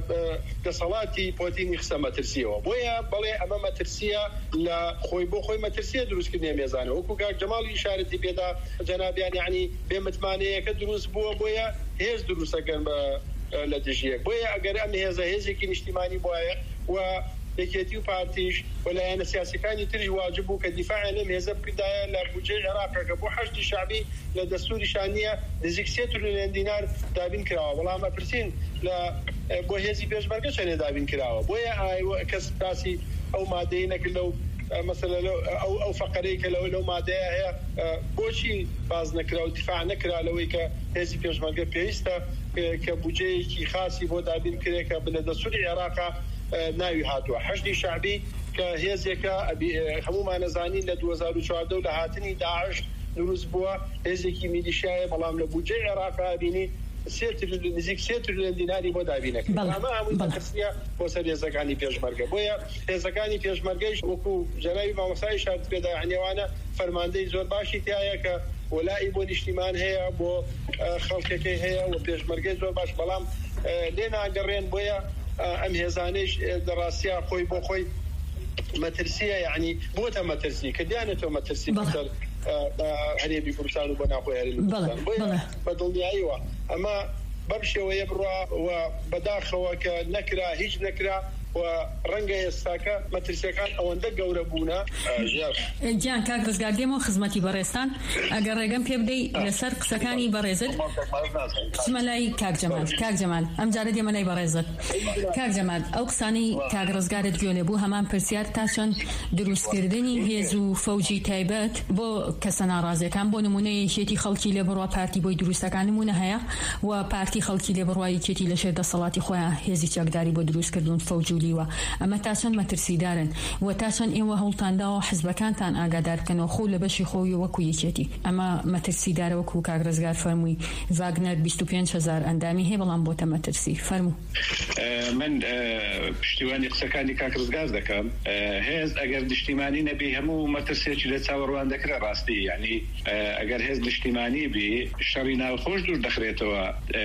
دەسەڵاتی پۆتینی قسە مەترسیەوە بۆیە بەڵێ ئەمە مەترسیە لە خۆی بۆ خۆی مەترسیە دروستکردنی مێزانە وەکو کاک جەماڵ ئیشارەتی پێدا جەنابیان یعنی بێ متمانەیەکە دروست بووە بۆیە هێز دروستەکەن لە دژیەک بۆیە ئەگەر ئەم هێزە هێزێکی نیشتیمانی بواە و یەکێتی و پارتیش وەلایەنە سیاسەکانی تری واجب بوو کە دیفاعیان لەم هێزە بکردایە لە بودجێ عێراقا کە بۆ حەشتی شعبی لە دەستوریشان نییە نزیک 3 تریلیۆن دینار دابین کراوە بەڵام ئەپرسین بۆ هێزی پێشمەرگە چەندێ دابین کراوە بۆیە کەس باسی ئەو مادەی نەکرد لەو مثلا او فقري لو مادەیە هەیە بۆچی باز نەکرا و دیفاع نەکرا لەوەی کە هێزی پێشمەرگە پێویستە کە بودجەیەکی خاصی بۆ دابین کرێکە بنە دەسووری عێراقا ناوی هاتووە حەشدی شعبی کە هێزێکە هەمومان نەزانین لە 2014 لە هاتنی داعش دروست بووە هێزێکی میلیشیایە بەڵام لە بودجەی عێراقا بینی نزیک 3 تریلیۆن دیناری بۆ دابینەکە ئەمە هەمووی مەترسیە بۆ سەر هێزەکانی پێشمەرگە بۆیە هێزەکانی پێشمەرگەیش وەکو جەنابی مامۆستای شارت پێدا هەنێوانە فەرماندەی زۆر باشی تایە کە وەلای بۆ نیشتیمان هەیە بۆ خەڵکەکەی هەیە و پێشمەرگەی زۆر باش بەڵام لێ ناگەڕێن بۆیە ئەم هێزانەیش دەڕاستیا خۆی بۆ خۆی مەترسیە یعنی بۆتە مەترسی کە دیانێتەوە مەترسی بەسەر هەرێمی کوردستان و بۆ ناخۆی هەرێمی کوردستان بۆیە بەدڵنیاییوە ئەمە بەم شێوەیە بڕوا و بەداخەوە کە نەکرا هیچ نەکرا و ڕەنگە ئێستاکە مەترسیەکان ئەوەندە گەورە بوونە گیان کاک ڕزگار دێمەوە خزمەتی بەڕێستان ئەگەر ڕێگەم پێ بدەی لەسەر قسەکانی بەڕێزت چمە لای کاک جەمال ئەم جارە دێمە لای بەڕێزت کاک جەمال ئەو قسانی کاک ڕزگارت گوێ لێبوو هەمان پرسیار تا چەند دروستکردنی هێز و فەوجی تایبەت بۆ کەسە ناڕازیەکان بۆ نمونەی یەکێتی خەڵکی لێ بڕوا پارتی بۆی دروستەکان نمونە هەیە و پارتی خەڵکی لێ بڕوا یەکێتی لە شێر دەسەڵاتی خۆیان هێزی چەکداری بۆ دروستکردن فەوج ئەمە تا چەند مەترسیدارن و تا چەند ئێوە هەوڵتانداوە حزبەکانتان ئاگادار بکەنەوە خۆ لە بەشی خۆی وەکو یەکێتی ئەمە مەترسیدارە وەکو کاک ڕزگار فەرمووی ڤاگنەر 25,000 ئەندامی هەیە بەڵام بۆتە مەترسی فەرموو من پشتیوانی قسەکانی کاک ڕزگار دەکەم هێز ئەگەر نیشتیمانی نەبی هەموو مەترسێکی لە چاوەڕوان دەکرا ڕاستی یعنی ئەگەر هێز نیشتیمانی بی شەڕی ناوخۆش دوور دەخرێتەوە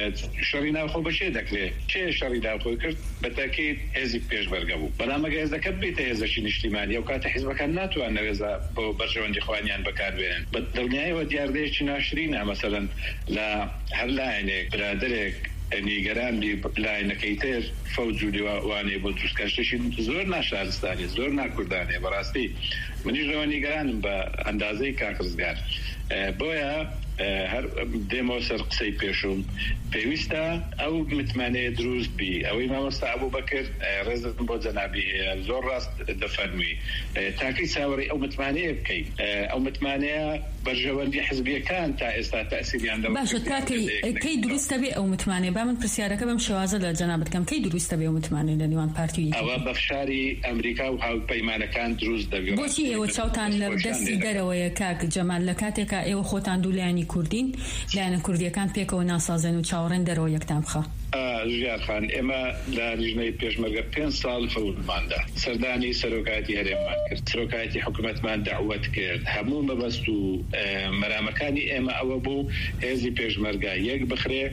شەڕی ناوخۆ بەچێ دەکرێت چێ شەڕی ناوخۆی کرد بەتاکید هێزی پێشمەرگە بوو بەڵام ئەگەر هێزەکە بێتە هێزەکی نیشتیمانی ئەو کاتە حیزبەکان ناتوانن هێزە بۆ بەرژەوەندی خوانیان بەکاربێنن بە دڵنیاییەوە دیاردەیەکی ناشرینە مەسەڵەن لە هەر لایەنێک برادەرێک نیگەران لایەنەکەی تر فەوج و لیوانێ بۆ دروستکردنی زۆر ناشارستانی زۆر ناکوردانێ بەڕاستی منیش لەوە نیگەرانم بە ئەندازەی کاک ڕزگار بۆیە هەر دێمەوە سەر قسەی پێشوم پێویستە ئەو متمانەیە دروست بی ئەوەی مامۆستا ئەبوو بەکر ڕێزتم بۆ جەنابی زۆر ڕاست دەفەرمووی تاکەی چاوەڕی ئەو متمانەیە بکەیت ئەو متمانەیە بەرژەوەندی حزبیەکان تا ئێستا تەسیریان دەوە باشە کەی دروستە بێ ئەو متمانەیە با من پرسیارەکە بەم شێوازە لە جەنابەت بکەم کەی دروستە بێ ئەو متمانەیە لە نێوان پارتی ئەوە بەفشاری ئەمریکا و هاوپەیمانەکان دروست دەبێت بۆچی ئێوە چاوتان لە دەستی دەرەوەیە کاک جەمال لە کاتێکە ئێوە خۆتان دوو لایەنی کوردین لایەنە کوردیەکان پێکەوە ناسازن و چاوەڕێن دەرەوە یەکتان بخە ژیارخان ئێمە لە لیژنەی پێشمەرگە 5 ساڵ فەوتماندا سەردانی سەرۆکایەتی هەرێممان کرد سەرۆکایەتی حکوومەتمان دەعوەت کرد هەموو مەبەست و مەرامەکانی ئێمە ئەوە بوو هێزی پێشمەرگە یەک بخرێ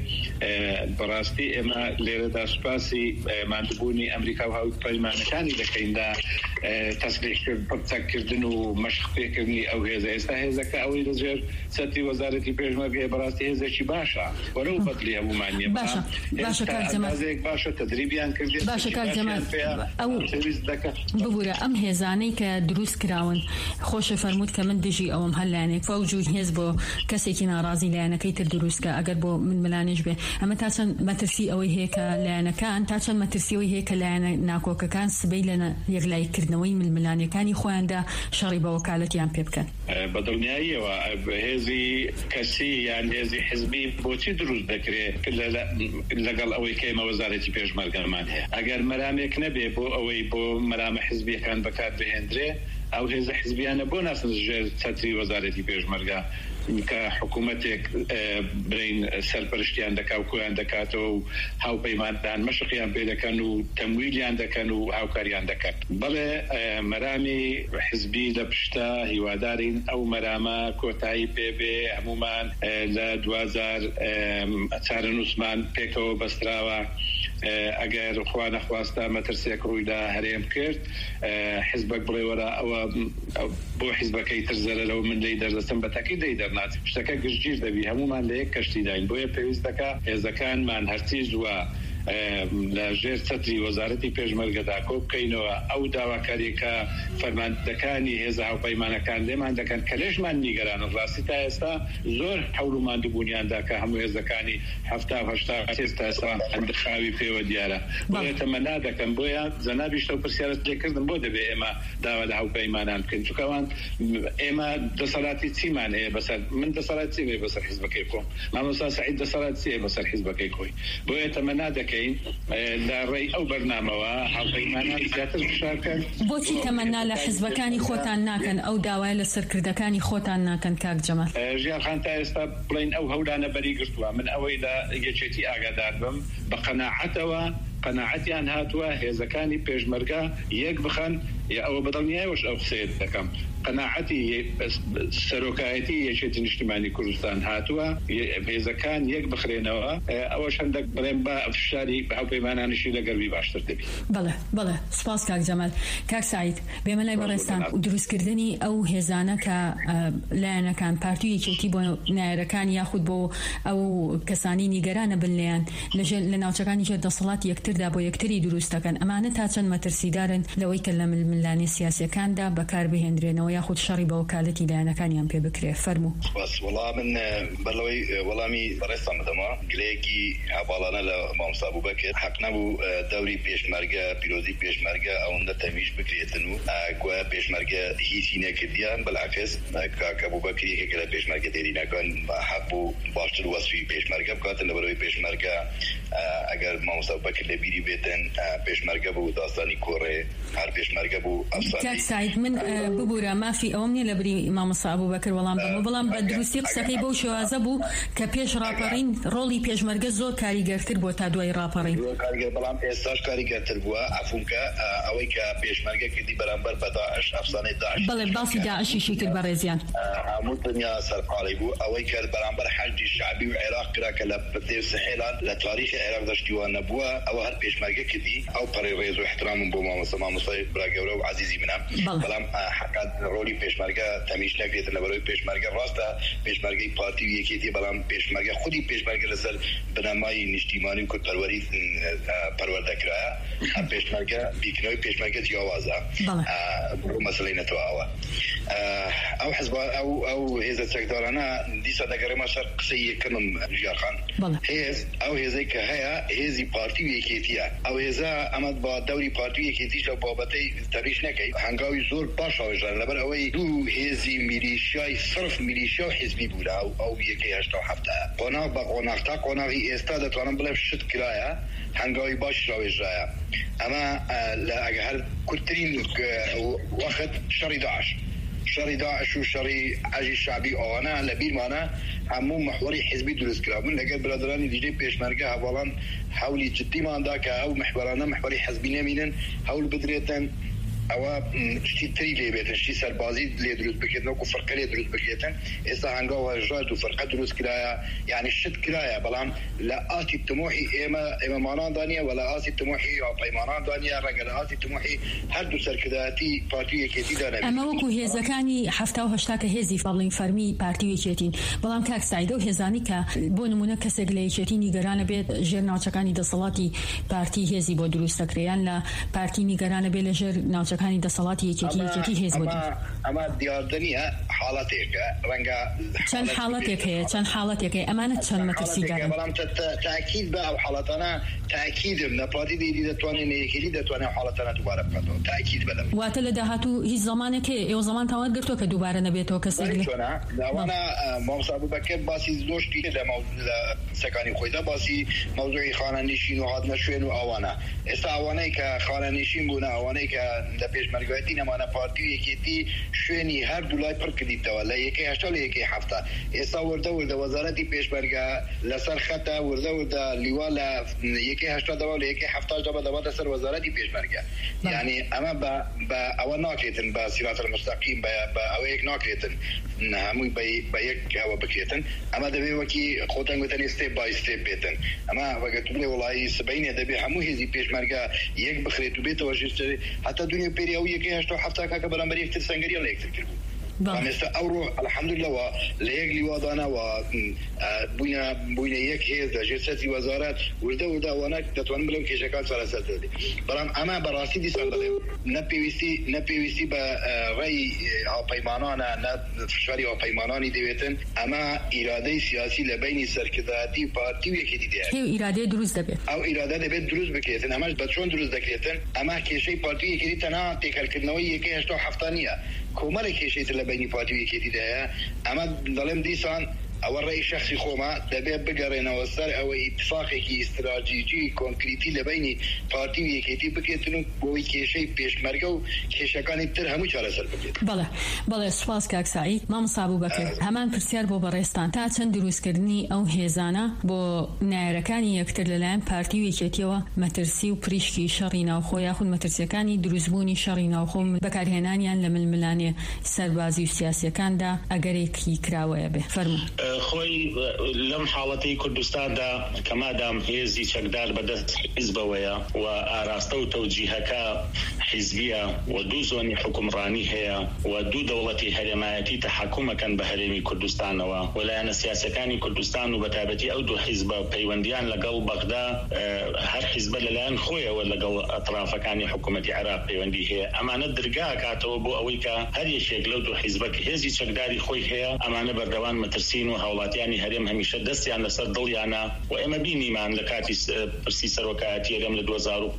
بەڕاستی ئێمە لێرەدا سوپاسی ماندووبوونی ئەمریکا و هاوپەیمانەکانی دەکەیندا تەسلیحکرد پڕچەکردن و مەشقپێکردنی ئەو هێزە ئێستا هێزەکە ئەوەی لەژێر سەتی وەزارەتی پێشمەرگەیە بەڕاستی هێزێکی باشە وەرەو بەدڵی هەمومانیە باشە کاک جەمال باشە تدریبیان کردێت باشە کاک جەمال ئەو ببوورە ئەم هێزانەی کە دروست کراون خۆشە فەرمووت کە من دژی ئەوم هەر لایەنێک فەوج هێز بۆ کەسێکی ناڕازی لایەنەکەی تر دروستکە ئەگەر بۆ من ملانێش بێ ئەمە تا چەند مەترسی ئەوەی هەیە کە لایەنەکان تا چەند مەترسی ئەوەی هەیە کە لایەنە ناکۆکەکان سبەی لە یەکلایکردنەوەی ململانیەکانی خۆیاندا شەڕی بە وەکالەتیان پێ بکەن بەدڵنیاییەوە هێزی کەسی یان هێزی حزبی بۆچی دروست دەکرێت لەگەڵ ئەوەی کەمە وەزارەتی پێشمەرگەمان هەیە ئەگەر مەرامێک نەبێ بۆ ئەوەی بۆ مەرامە حزبیەکان بەکار بهێنرێ ئەو هێزە حزبیانە بۆ ناسن ژێر چەتری وەزارەتی پێشمەرگە کە حکوومەتێک برین سەرپەرشتیان دەکا و کۆیان دەکاتەوە و هاوپەیماندان مەشقیان پێ دەکەن و تەمویلیان دەکەن و هاوکاریان دەکەن بەڵێ مەرامی حزبی لە پشتە هیوادارین ئەو مەرامە کۆتایی پێبێ هەمومان لە 2000 چارەنووسمان پێکەوە بەستراوە ئەگەر خوا نەخواستە مەترسێک ڕوویدا هەرێم کرد حزبەک بڵێ وەرە ئەوە بۆ حیزبەکەی ترزەرە لەو من لی دەردەستم بە تاکی دەی دەرنات شتەکە گشتگیر دەبی هەمومان لە یەک کەشتی داین بۆیە پێویستەکە هێزەکانمان هەرچی زووە لەژێر چەتری وەزارەتی پێشمەرگەدا کۆ بکەینەوە ئەو داواکاریکە فەرماندەکانی هێزە هاوپەیمانەکان لێمان دەکەن کە لێشمان نیگەرانن. ڕاستی تا ئێستا زۆر هەوڵ و ماندووبوونیاندا کە هەموو هێزەکانی 70-80 تا ئێستا هەندخاوی پێوە دیارە. بۆیە تەمەنا دەکەم بۆیە جەنابی شتە و پرسیارەت لێکردن بۆ دەبێ ئێمە داوا لە هاوپەیمانان بکەین چونکەوان ئێمە دەسەڵاتی چیمان هەیە بەسەر من دەسەڵات چی هەیە بەسەر حیزبەکەی خۆم، مامۆستا سەعید دەسەڵات چی هەیە بەسەر حیزبەکەی خۆی. بۆیە تەمەنا دەکەین لە ڕێی ئەو بەرنامەوە هاوپەیمانان زیاتر بشارکەن. بۆچی تەمەنا لە حیزبەکانی خۆتان ناکەن ئەو داوای لە سەرکردەکانی خۆتان ناکەن کاک جەمال؟ ژیانخان تا ئێستا بڵین ئەو هەولانە بەری گرتووە. من ئەوەی لە یەکێتی ئاگادار بم بە قەناعەتەوە قەناعەتیان هاتووە هێزەکانی پێشمەرگە یەک بخەن یا ئەوە بەدڵنیایەوەش ئەو قسەیە دەکەم قەناعەتی سەرۆکایەتی یەکێتی نیشتیمانی کوردستان هاتووە هێزەکان یەک بخرێنەوە ئەوەش هەندێک بڵێم بە فشاری هاوپەیمانانیشی لەگەڵوی باشتر دەبێت. بەڵێ سوپاس کاک جەمال. کاک سعید بێمە لای بەڕێستان دروستکردنی ئەو هێزانە کە لایەنەکان پارتی یەکێتی بۆ نایەرەکان یاخود بۆ ئەو کەسانی نیگەرانە بن لێیان لە ناوچەکانی ژێر دەسەڵاتی یەکتردا بۆ یەکتری دروستەکەن ئەمانە تا چەند مەترسیدارن لەوەی کە لە ململانی سیاسیەکاندا بەکار بهێنرێنەوە یاخود شەڕی بە وەکالەتی لایەنەکانیان پێ بکرێ. فەرموو. وەڵام من بەڵەوەی وەڵامی بەڕێستان بدەمە گلەیەکی هەواڵانە لە مامۆستا ئەبوبەکر حەق نەبوو دەوری پێشمەرگە پیرۆزی پێشمەرگە ئەوەندە تەویش بکرێتن و گویا پێشمەرگە هیچی نەکردیان بەڵعکس کاک ئەبوبەکر یەکێک لە پێشمەرگە دێرینەکان حەق بوو باشتر وەسفی پێشمەرگە بکاتن لەبەرەوەی پێشمەرگە ئەگەر مامۆستا ئەبوبەکر لە بیری بێتن پێشمەرگە بوو داستانی کۆڕێ هەر پێشمەرگە بوو ئەفسانی. کاک سعید من ببوورە مافی ئەوم نیە لە بری مامۆستا ئەبوبەکر وەڵام بدەمەوە بەڵام بە دروستی قسەکەی بەو شێوازە بوو کە پێش ڕاپەڕین ڕۆڵی پێشمەرگە زۆر کاریگەرتر بۆ تا دوای ڕاپەڕین. بەڵام ئێستاش کاریگەرتر بووە ئەفونکە ئەوەی کە پێشمەرگە کردی بەرامبەر بە داعش ئەفسانەی داعش. بەڵێ باسی داعشیشی کرد بە ڕێزیان هەموو دنیا سەرقاڵی بوو ئەوەی کە بەرامبەر حەجی شعبی و عێراق کرا کە لە پردەی سەحێلان لە تاریخی عێراق دەشتیوان نەبووە ئەوە هەر پێشمەرگە کردی ئەو پەڕی ڕێز و احترامم بۆ مامۆستای براگەورە و عزیزی منە بەڵام حقات ڕۆلی پێشمەرگە تەمیش نەکرێتن لەبەرەوەی پێشمەرگە ڕاستە پێشمەرگەی پارتی و یەکێتی بەڵام پێشمەرگە خودی پێشمەرگە لەسەر بنەمای نیشتیمانی و کورتپەروەری پەروەردەکرایە پێشمەرگە بیکنەوەی پێشمەرگە جیاوازە بۆ مەسەلەی نەتەواوە ئەو حزب ئەو هێزە چەکدارانە دیسا دەگەڕێمە سەر قسەی یەکەمم ژیارخان هێز ئەو هێزەی کە هەیە هێزی پارتی و یەکێتیە ئەو هێزە ئەمە بە دەوری پارتی و یەکێتیش لە بابەتەی تەریش نەکەی هەنگاوی زۆر باش هاوێژان لەبەر ئەوەی دوو هێزی میلیشیای صرف میلیشیا و حیزبی بوو ئەو یەکەی 87 قۆناغ بە قۆناغتا قۆناغی ئێستا دەتوانم بڵێم شت کرایە هەنگاوی باش ڕاوێژایە ئەمە ئەگە هەر کورتترین وەخت شەڕی داعش و شەڕی عەجی شعبی ئەوانە لە بیرمانە هەموو محوەری حیزبی دروست کرا من لەگەر برادرانی دیجەی پێشمەرگە هەواڵان هەولی جدیماندا کە ئەو محوەرانە محوەری حیزبی نەمینن هەول بدرێتن ئەوە شتی تری لێبێتن شتی سەربازی لێ دروست بکێتن وەکو فەرقە لێ دروست بکێتن ئێستا هەنگاوە ژات و فەرقە دروست کرایە یعنی شت کرایە بەڵام لە ئاتی تمۆحی ئێمە ماناندا نیە و لە ئاتی تمۆحی هاوپەیماناندا نیە ڕەنگە لە ئاتی تمۆحی هەردوو سەرکردایەتی پارتی یەکێتیدا نەبێت. ئەمە وەکو هێزەکانی 78 کە هێزی فەڵین فەرمی پارتی یەکێتین بەڵام کاک سعید و هێزانی کە بۆ نمونە کەسێک لە یەکێتی نیگەرانە بێت ژێر ناوچەکانی دەسەڵاتی پارتی هێزی بۆ دروستەکرێیان لە پارتی نیگەرانە بێت لە ژێر ناوچەکانی دەسەڵاتی یەکێتی هێز بۆ ئەمە دیاردنیە حاڵەتێکە ڕەنگە چەند حاڵەتێک هەیە چەند حاڵەتێکە ئەمانە چەند مەترسیدارن بەڵام تاکید بە ئەو حاڵەتانە تاکیدم لە پارتی دیری دەتوانێت یەکێتی دەتوانێت حاڵەتانە دووبارە بکاتەوە تاکید بەدەم واتە لە داهاتوو هیچ زمانێک ئێوە زمان تاوان گرتووە کە دووبارە نەبێتەوە کەسێک داوانە مامۆستا ئەبوبەکر باسی زۆشتی لە سەکانی خۆیدا باسی مەوزوعی خانەنشین و هاتنە شوێن و ئەوانە ئێستا ئەوانەی کە خانەنشین بوون ئەوانەی کە لە پێشمەرگەوەتی نەمانە پارتی و یەکێتی شوێنی هەردوو لای پڕ کردیتەوە لە یەکەی هەشتا لە یەکەی هەفتە ئێستا وردە وەزارەتی پێشمەرگە لەسەر خەتە وردە لیوا لە یەکەی هەشتا دەوا لە یەکەی هەفتاش دەباتە سەر وەزارەتی پێشمەرگە یعنی ئەمە بە ئەوە ناکرێتن بە سیرات المستەقیم بە ئەوەیەک ناکرێتن هەمووی بە یەک ئەوە بکرێتن ئەمە دەبێت وەکی خۆتان گوتن ستێپ بای ستێپ بێتن ئەمە وەگەت بڵێ وڵایی سبەینێ دەبێت هەموو هێزی پێشمەرگە یەک بخرێت و بێتەوە ژێر حتا دنیا پێری ئەو یەکەی هەشتا هەفتا کە بەرامبەر یەکتر سەنگەریان لە یەکتر کرد ئێستا ئەوڕۆ الحەمدولله لەیەکلی وادانە و بووینە یەک هێز دەژێت سەرتی وەزارەت وردە وانە دەتوانن بڵێم کێشەکان چارەسەر دەدێت بەڵام ئەمە بەڕاستی دیسان دەڵێم نەپێویستی بە ڕێی هاوپەیمانانە نە فشاری هاوپەیمانانی دەوێتن ئەمە ئیرادەی سیاسی لە بینی سەرکردایەتی پارتی و یەکێتی دێت ئیرادەی دروست دەبێت ئەو ئیرادە دەبێت دروست بکرێتن ئەمەش بە چۆن دروست دەکرێتن ئەمە کێشەی پارتی و یەکێتی تەنها تێکەلکردنەوەی یەکەی هەشتا و هەفتا نییە کۆمەڵێک کێشەی لە بینی پارتی و یەکێتیدایە ئەمە دەڵێم دیسان ئەوە ڕێی شخصی خۆمە دەبێت بگەڕێنەوە سەر ئەوەی اتفاقێکی استراتیجی کۆنکریتی لە بینی پارتی و یەکێتی بکرێتن و بۆی کێشەی پێشمەرگە و کێشەکانی تر هەموو چارەسەر بکرێت. بەڵێ سوپاس کاکسایی مامۆستا بووبەکر هەمان پرسیار بۆ بەڕێستان تا چەند دروستکردنی ئەو هێزانە بۆ نایەرەکانی یەکتر لەلایەن پارتی و یەکێتیەوە مەترسی و پریشکی شەڕی ناوخۆ یاخود مەترسیەکانی دروستبوونی شەڕی ناوخۆ بەکارهێنانیان لە ململانێ سەربازی و سیاسیەکاندا ئەگەرێکی کراوەیە بێ فەرموو. خۆی لەم حاڵەتی کوردستاندا کەمادام هێزی چەکدار بەدەست حیزبەوەیە و ئاراستە و تەوجیهەکە حیزبیە و دوو زۆنی حکومڕانی هەیە و دوو دەوڵەتی هەرێمایەتی تەحەکومەکەن بە هەرێمی کوردستانەوە و لایەنە سیاسەکانی کوردستان و بەتابەتی ئەو دوو حیزبە پەیوەندیان لەگەڵ بەغدا هەر حیزبە لەلایەن خۆیەوە لەگەڵ ئەطرافەکانی حکوومەتی عێراق پەیوەندی هەیە ئەمانە دەرگا کاتەوە بۆ ئەوەی کە هەر یەکێک لەو دوو حیزبە هێزی چەکداری خۆی هەیە ئەمانە بەردەوام مەترسین و هاوڵاتیانی هەرێم هەمیشە دەستیان لەسەر دڵیانە و ئێمە بینیمان لە کاتی پرسی سەرۆکایەتی هەرێم لە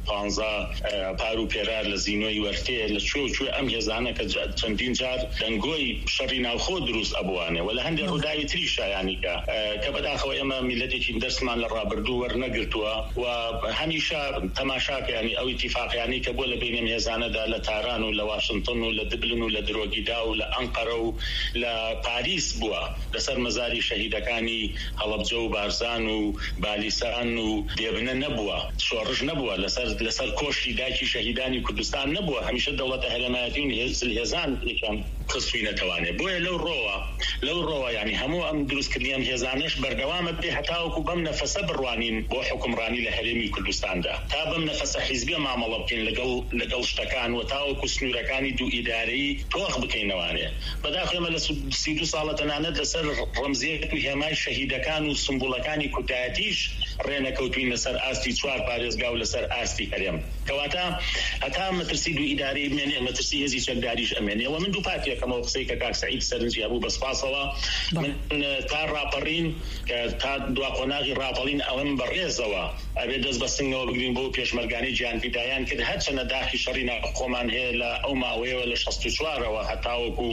2015 پار و پێرار لە زینۆی وەرتێ لە کوێ ئەم هێزانە کە چەندین جار دەنگۆی شەڕی ناوخۆ دروست ئەبوانێ و لە هەندێک ڕووداوی تریشە یانیکە کە بەداخەوە ئێمە میلەتێکی دەستمان لە ڕابردوو وەرنەگرتووە و هەمیشە تەماشاکە ینی ئەو ئیتیفاقیانی کە بۆ لە بینێم هێزانەدا لە تاران و لە واشنگتن و لە دبلن و لە درۆگیدا و لە ئەنقەرە و لە پاریس بووە لەسەر مەزاری شەهیدەکانی هەڵەبجە و بارزان و بالیسان و دێبنە نەبووە شۆڕژ نەبووە لەسەر کۆشتی داکی شەهیدانی کوردستان نەبووە هەمیشە دەوڵەتە هەرێمایەتی و هێزان یەکەم قسوی نەتەوانێت بۆیە لەو ڕۆوە ینی هەموو ئەم دروستکردنی ئەم هێزانش بەردەوامە بێ هەتاوەکو بەم نەفەسە بڕوانین بۆ حکومڕانی لە هەرێمی کوردستاندا تا بەم نەفەسە حیزبیە مامەڵە بکەین لەگەڵ شتەکان و تاوەکو سنوورەکانی دوو ئیدارەیی تۆخ بکەینەوانێ بەداخەمە لە 32 ساڵە تەنانەت لەسەر ڕەمزیەت و هێمای شەهیدەکان و سمبوڵەکانی کوردایەتیش ڕێنەکەوتوین لەسەر ئاستی چوار پارێزگا و لەسەر ئاستی هەرێم کەواتە هەتا مەترسی دوو ئیدارەی بمێنێ مەترسی هێزی چەکداریش ئەمێنێەوە من دوو پاتێکەمەوە قسەی کە کاک سەعید سەرنجی هەبوو بەسپاسەوە من تا ڕاپەڕین تا دوا قۆناغی ڕاپەڵین ئەوەم بەڕێزەوە ئەبێ دەست بە سنگەوە بگرین بۆ پێشمەرگانی گیانفیدایان کرد هەرچەنە داخی شەڕی ناوخۆمان هەیە لە ئەو ماوەیەوە لە 64ەوە هەتاوەکو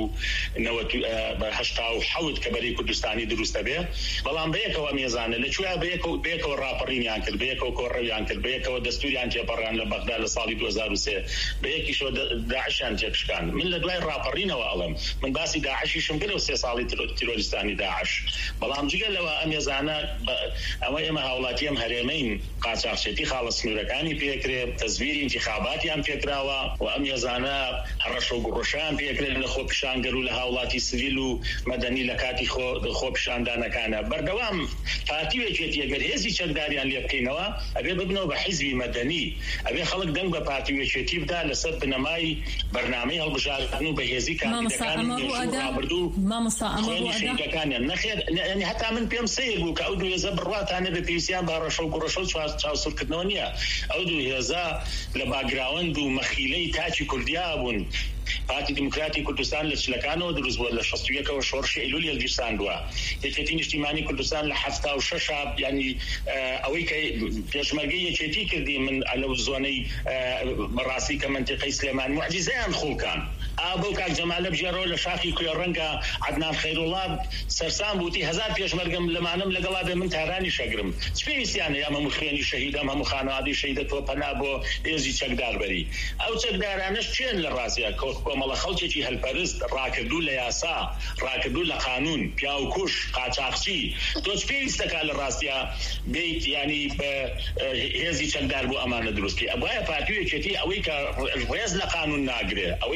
87 کە بەری کوردستانی دروستە بێ بەڵام بەیەکەوە میێزانە لەکوێ بەیەکەوە ڕاپەڕینیان کرد بەیەکەوە کۆڕەویان کرد بەیەکەوە دەستوریان تێپەڕیان لە بەغدا لە ساڵی 2003 بەیەکیشەوە داعشیان تێکشکان من لە دوای ڕاپەڕینەوە ئەڵم من باسی داعشیشم کرد و 3 ساڵی تیرۆریستانی داعش بەڵام جگە لەوە ئەم هێزانە ئەوە ئێمە هاوڵاتی ئەم هەرێمەین قاچاقچێتی خاڵە سنوورەکانی پێکرێت تەزویری انتخاباتیان پێکراوە و ئەم هێزانە هەڕەشە و گوڕۆشیان پێکرێت لە خۆپیشانگەر و لە هاوڵاتی سیڤیل و مەدەنی لە کاتی خۆپیشاندانەکانە بەردەوام پارتی وێکێتی ئەگەر هێزی چەکداریان لێ بکەینەوە ئەبێ ببنەوە بە حیزبی مەدەنی ئەبێ خەڵک دەنگ بە پارتی وێکێتی بدا لەسەر بنەمای بەرنامەی هەڵبژاردن و بەهێزی کاندیدەکانی ڕابردوو شەیدەکانیان نەخێر هەتا من پێم سیر بوو کە ئەو دوو هێزە بڕواتانە بە پێویستیان بە ڕەشە و گوڕەشە و چاوسورکردنەوە نییە ئەو دوو هێزە لە باگراوەند و مەخیلەی تاچی کوردیا بوون پارتی دموکراتی کوردستان لە چلەکانەوە دروست بووە لە 61ەوە شۆڕشی ئەیلوول هەڵگیرساندووە یەکێتی نیشتیمانی کوردستان لە 76 ینی ئەوەی کە پێشمەرگەی یەکێتی کردی من لەو زۆنەی بەڕاستی کە منتیقەی سلێمان موعجیزەیان خوڵکان ئابوو کاک جەمالە بژێرەوە لە شاخی کوێڕەنگە عەدنان خەیرۆڵا سەرسام بوتی 1000 پێشمەرگەم لەمانم لەگەڵا بێ من تارانی شەگرم چ پێویستیانە یا هەموو خوێنی شەهیدەم هەموو خانەوادی شەهیدە تۆ پەنا بۆ هێزی چەکداربەری ئەو چەکدارانەش چێن لە ڕاستیە کۆمەڵە خەڵکێکی هەلپەرست ڕاکردوو لە یاسا ڕاکردوو لە قانون پیاوکوش قاچاقچی تۆ چ پێویستەکە لە ڕاستیە بیت ینی بە هێزی چەکدار بۆ ئەمانە دروستکەی ئەبایە پارتی وێکێتی ئەوەی کە ڕێز لە قانون ناگرێ ئەوەی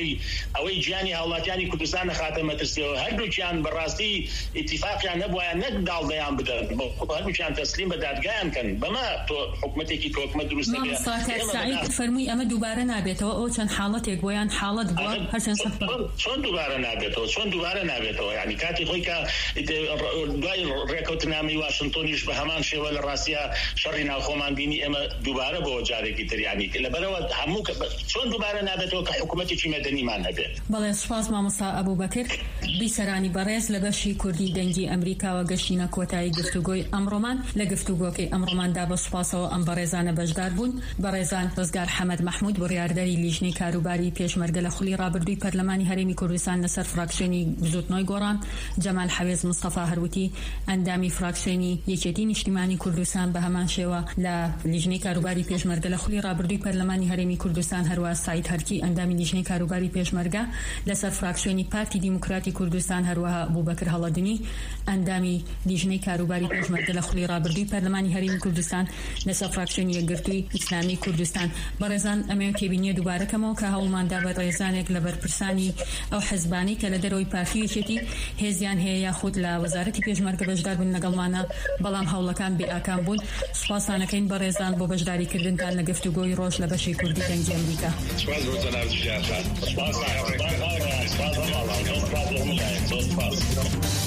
ئەوەی گیانی هاوڵاتیانی کوردستان خاتە مەترسیەوە هەردووکیان بەڕاستی اتفاقیان نەبووە نەک داڵدەیان بدەن هەردووکیان تەسلیم بە دادگایان کەن بەمە تۆ حکومەتێکی تۆکمە دروست سعید فەرمووی ئەمە دووبارە نابێتەوە ئەو چەند حاڵەتێک بۆیان حاڵەت بووە چۆن دووبارە نابێتەوە یعنی کاتی خۆی کە دوای ڕێکەوتنامەی واشنتۆنیش بە هەمان شێوە لە ڕاستیە شەڕی ناوخۆمان بینی ئێمە دووبارە بۆ جارێکی تریانی لەبەرەوە هەموو چۆن دووبارە نابێتەوە کە حکومەتێکی مەدەنیمان هەبێت. بەڵێ سوپاس مامۆستا ئەبوبەکر بیسەرانی بەڕێز لە بەشی کوردی دەنگی ئەمریکاوە گەشتینە کۆتایی گفتوگۆی ئەمڕۆمان لە گفتوگۆکەی ئەمڕۆماندا بە سوپاسەوە ئەم بەڕێزانە بەشدار بوون. بەڕێزان ڕزگار حەمەد مەحموود بڕیاردەری لیژنەی کاروباری پێشمەرگە لە خولی ڕابردووی پەرلەمانی هەرێمی کوردستان لەسەر فراکسیۆنی زوتنۆی گۆڕان، جەمال حەوێز مستەفا هەروتی ئەندامی فراکسیۆنی یەکێتی نیشتیمانی کوردستان بە هەمان شێوە لە لیژنەی کاروباری پێشمەرگە لە خولی ڕابردووی پەرلەمانی هەرێمی کوردستان هەروە سعید هەرکی ئەندامی لیژنەی کاروباری پێشمەرگە لەسەر فراکسیۆنی پارتی دیموکراتی کوردستان هەروەها ئەبوبەکر هەڵەدنی ئەندامی لیژنەی کاروباری پێشمەرگە لە خولی ڕابردووی پەرلەمانی هەرێمی کوردستان لەسەر فراکسیۆنی یەکگرتووی ئیسلامی کوردستان. بەڕێزان ئەمە تێبینیە دووبارەکەمەوە کە هەوڵماندا بە ڕێزانێک لە بەرپرسانی ئەو حزبانی کە لە دەرەوەی پارتی یەکێتی هێزیان هەیە یاخود لە وەزارەتی پێشمەرگە بەشدار بوون لەگەڵمانە بەڵام هەوڵەکان بێئاکام بوون. سوپاسانەکەین بەڕێزان بۆ بەشداریکردنتان لە گفتوگۆی ڕۆژ لە بەشی کوردی دەنگی ئەمریکا. سپاس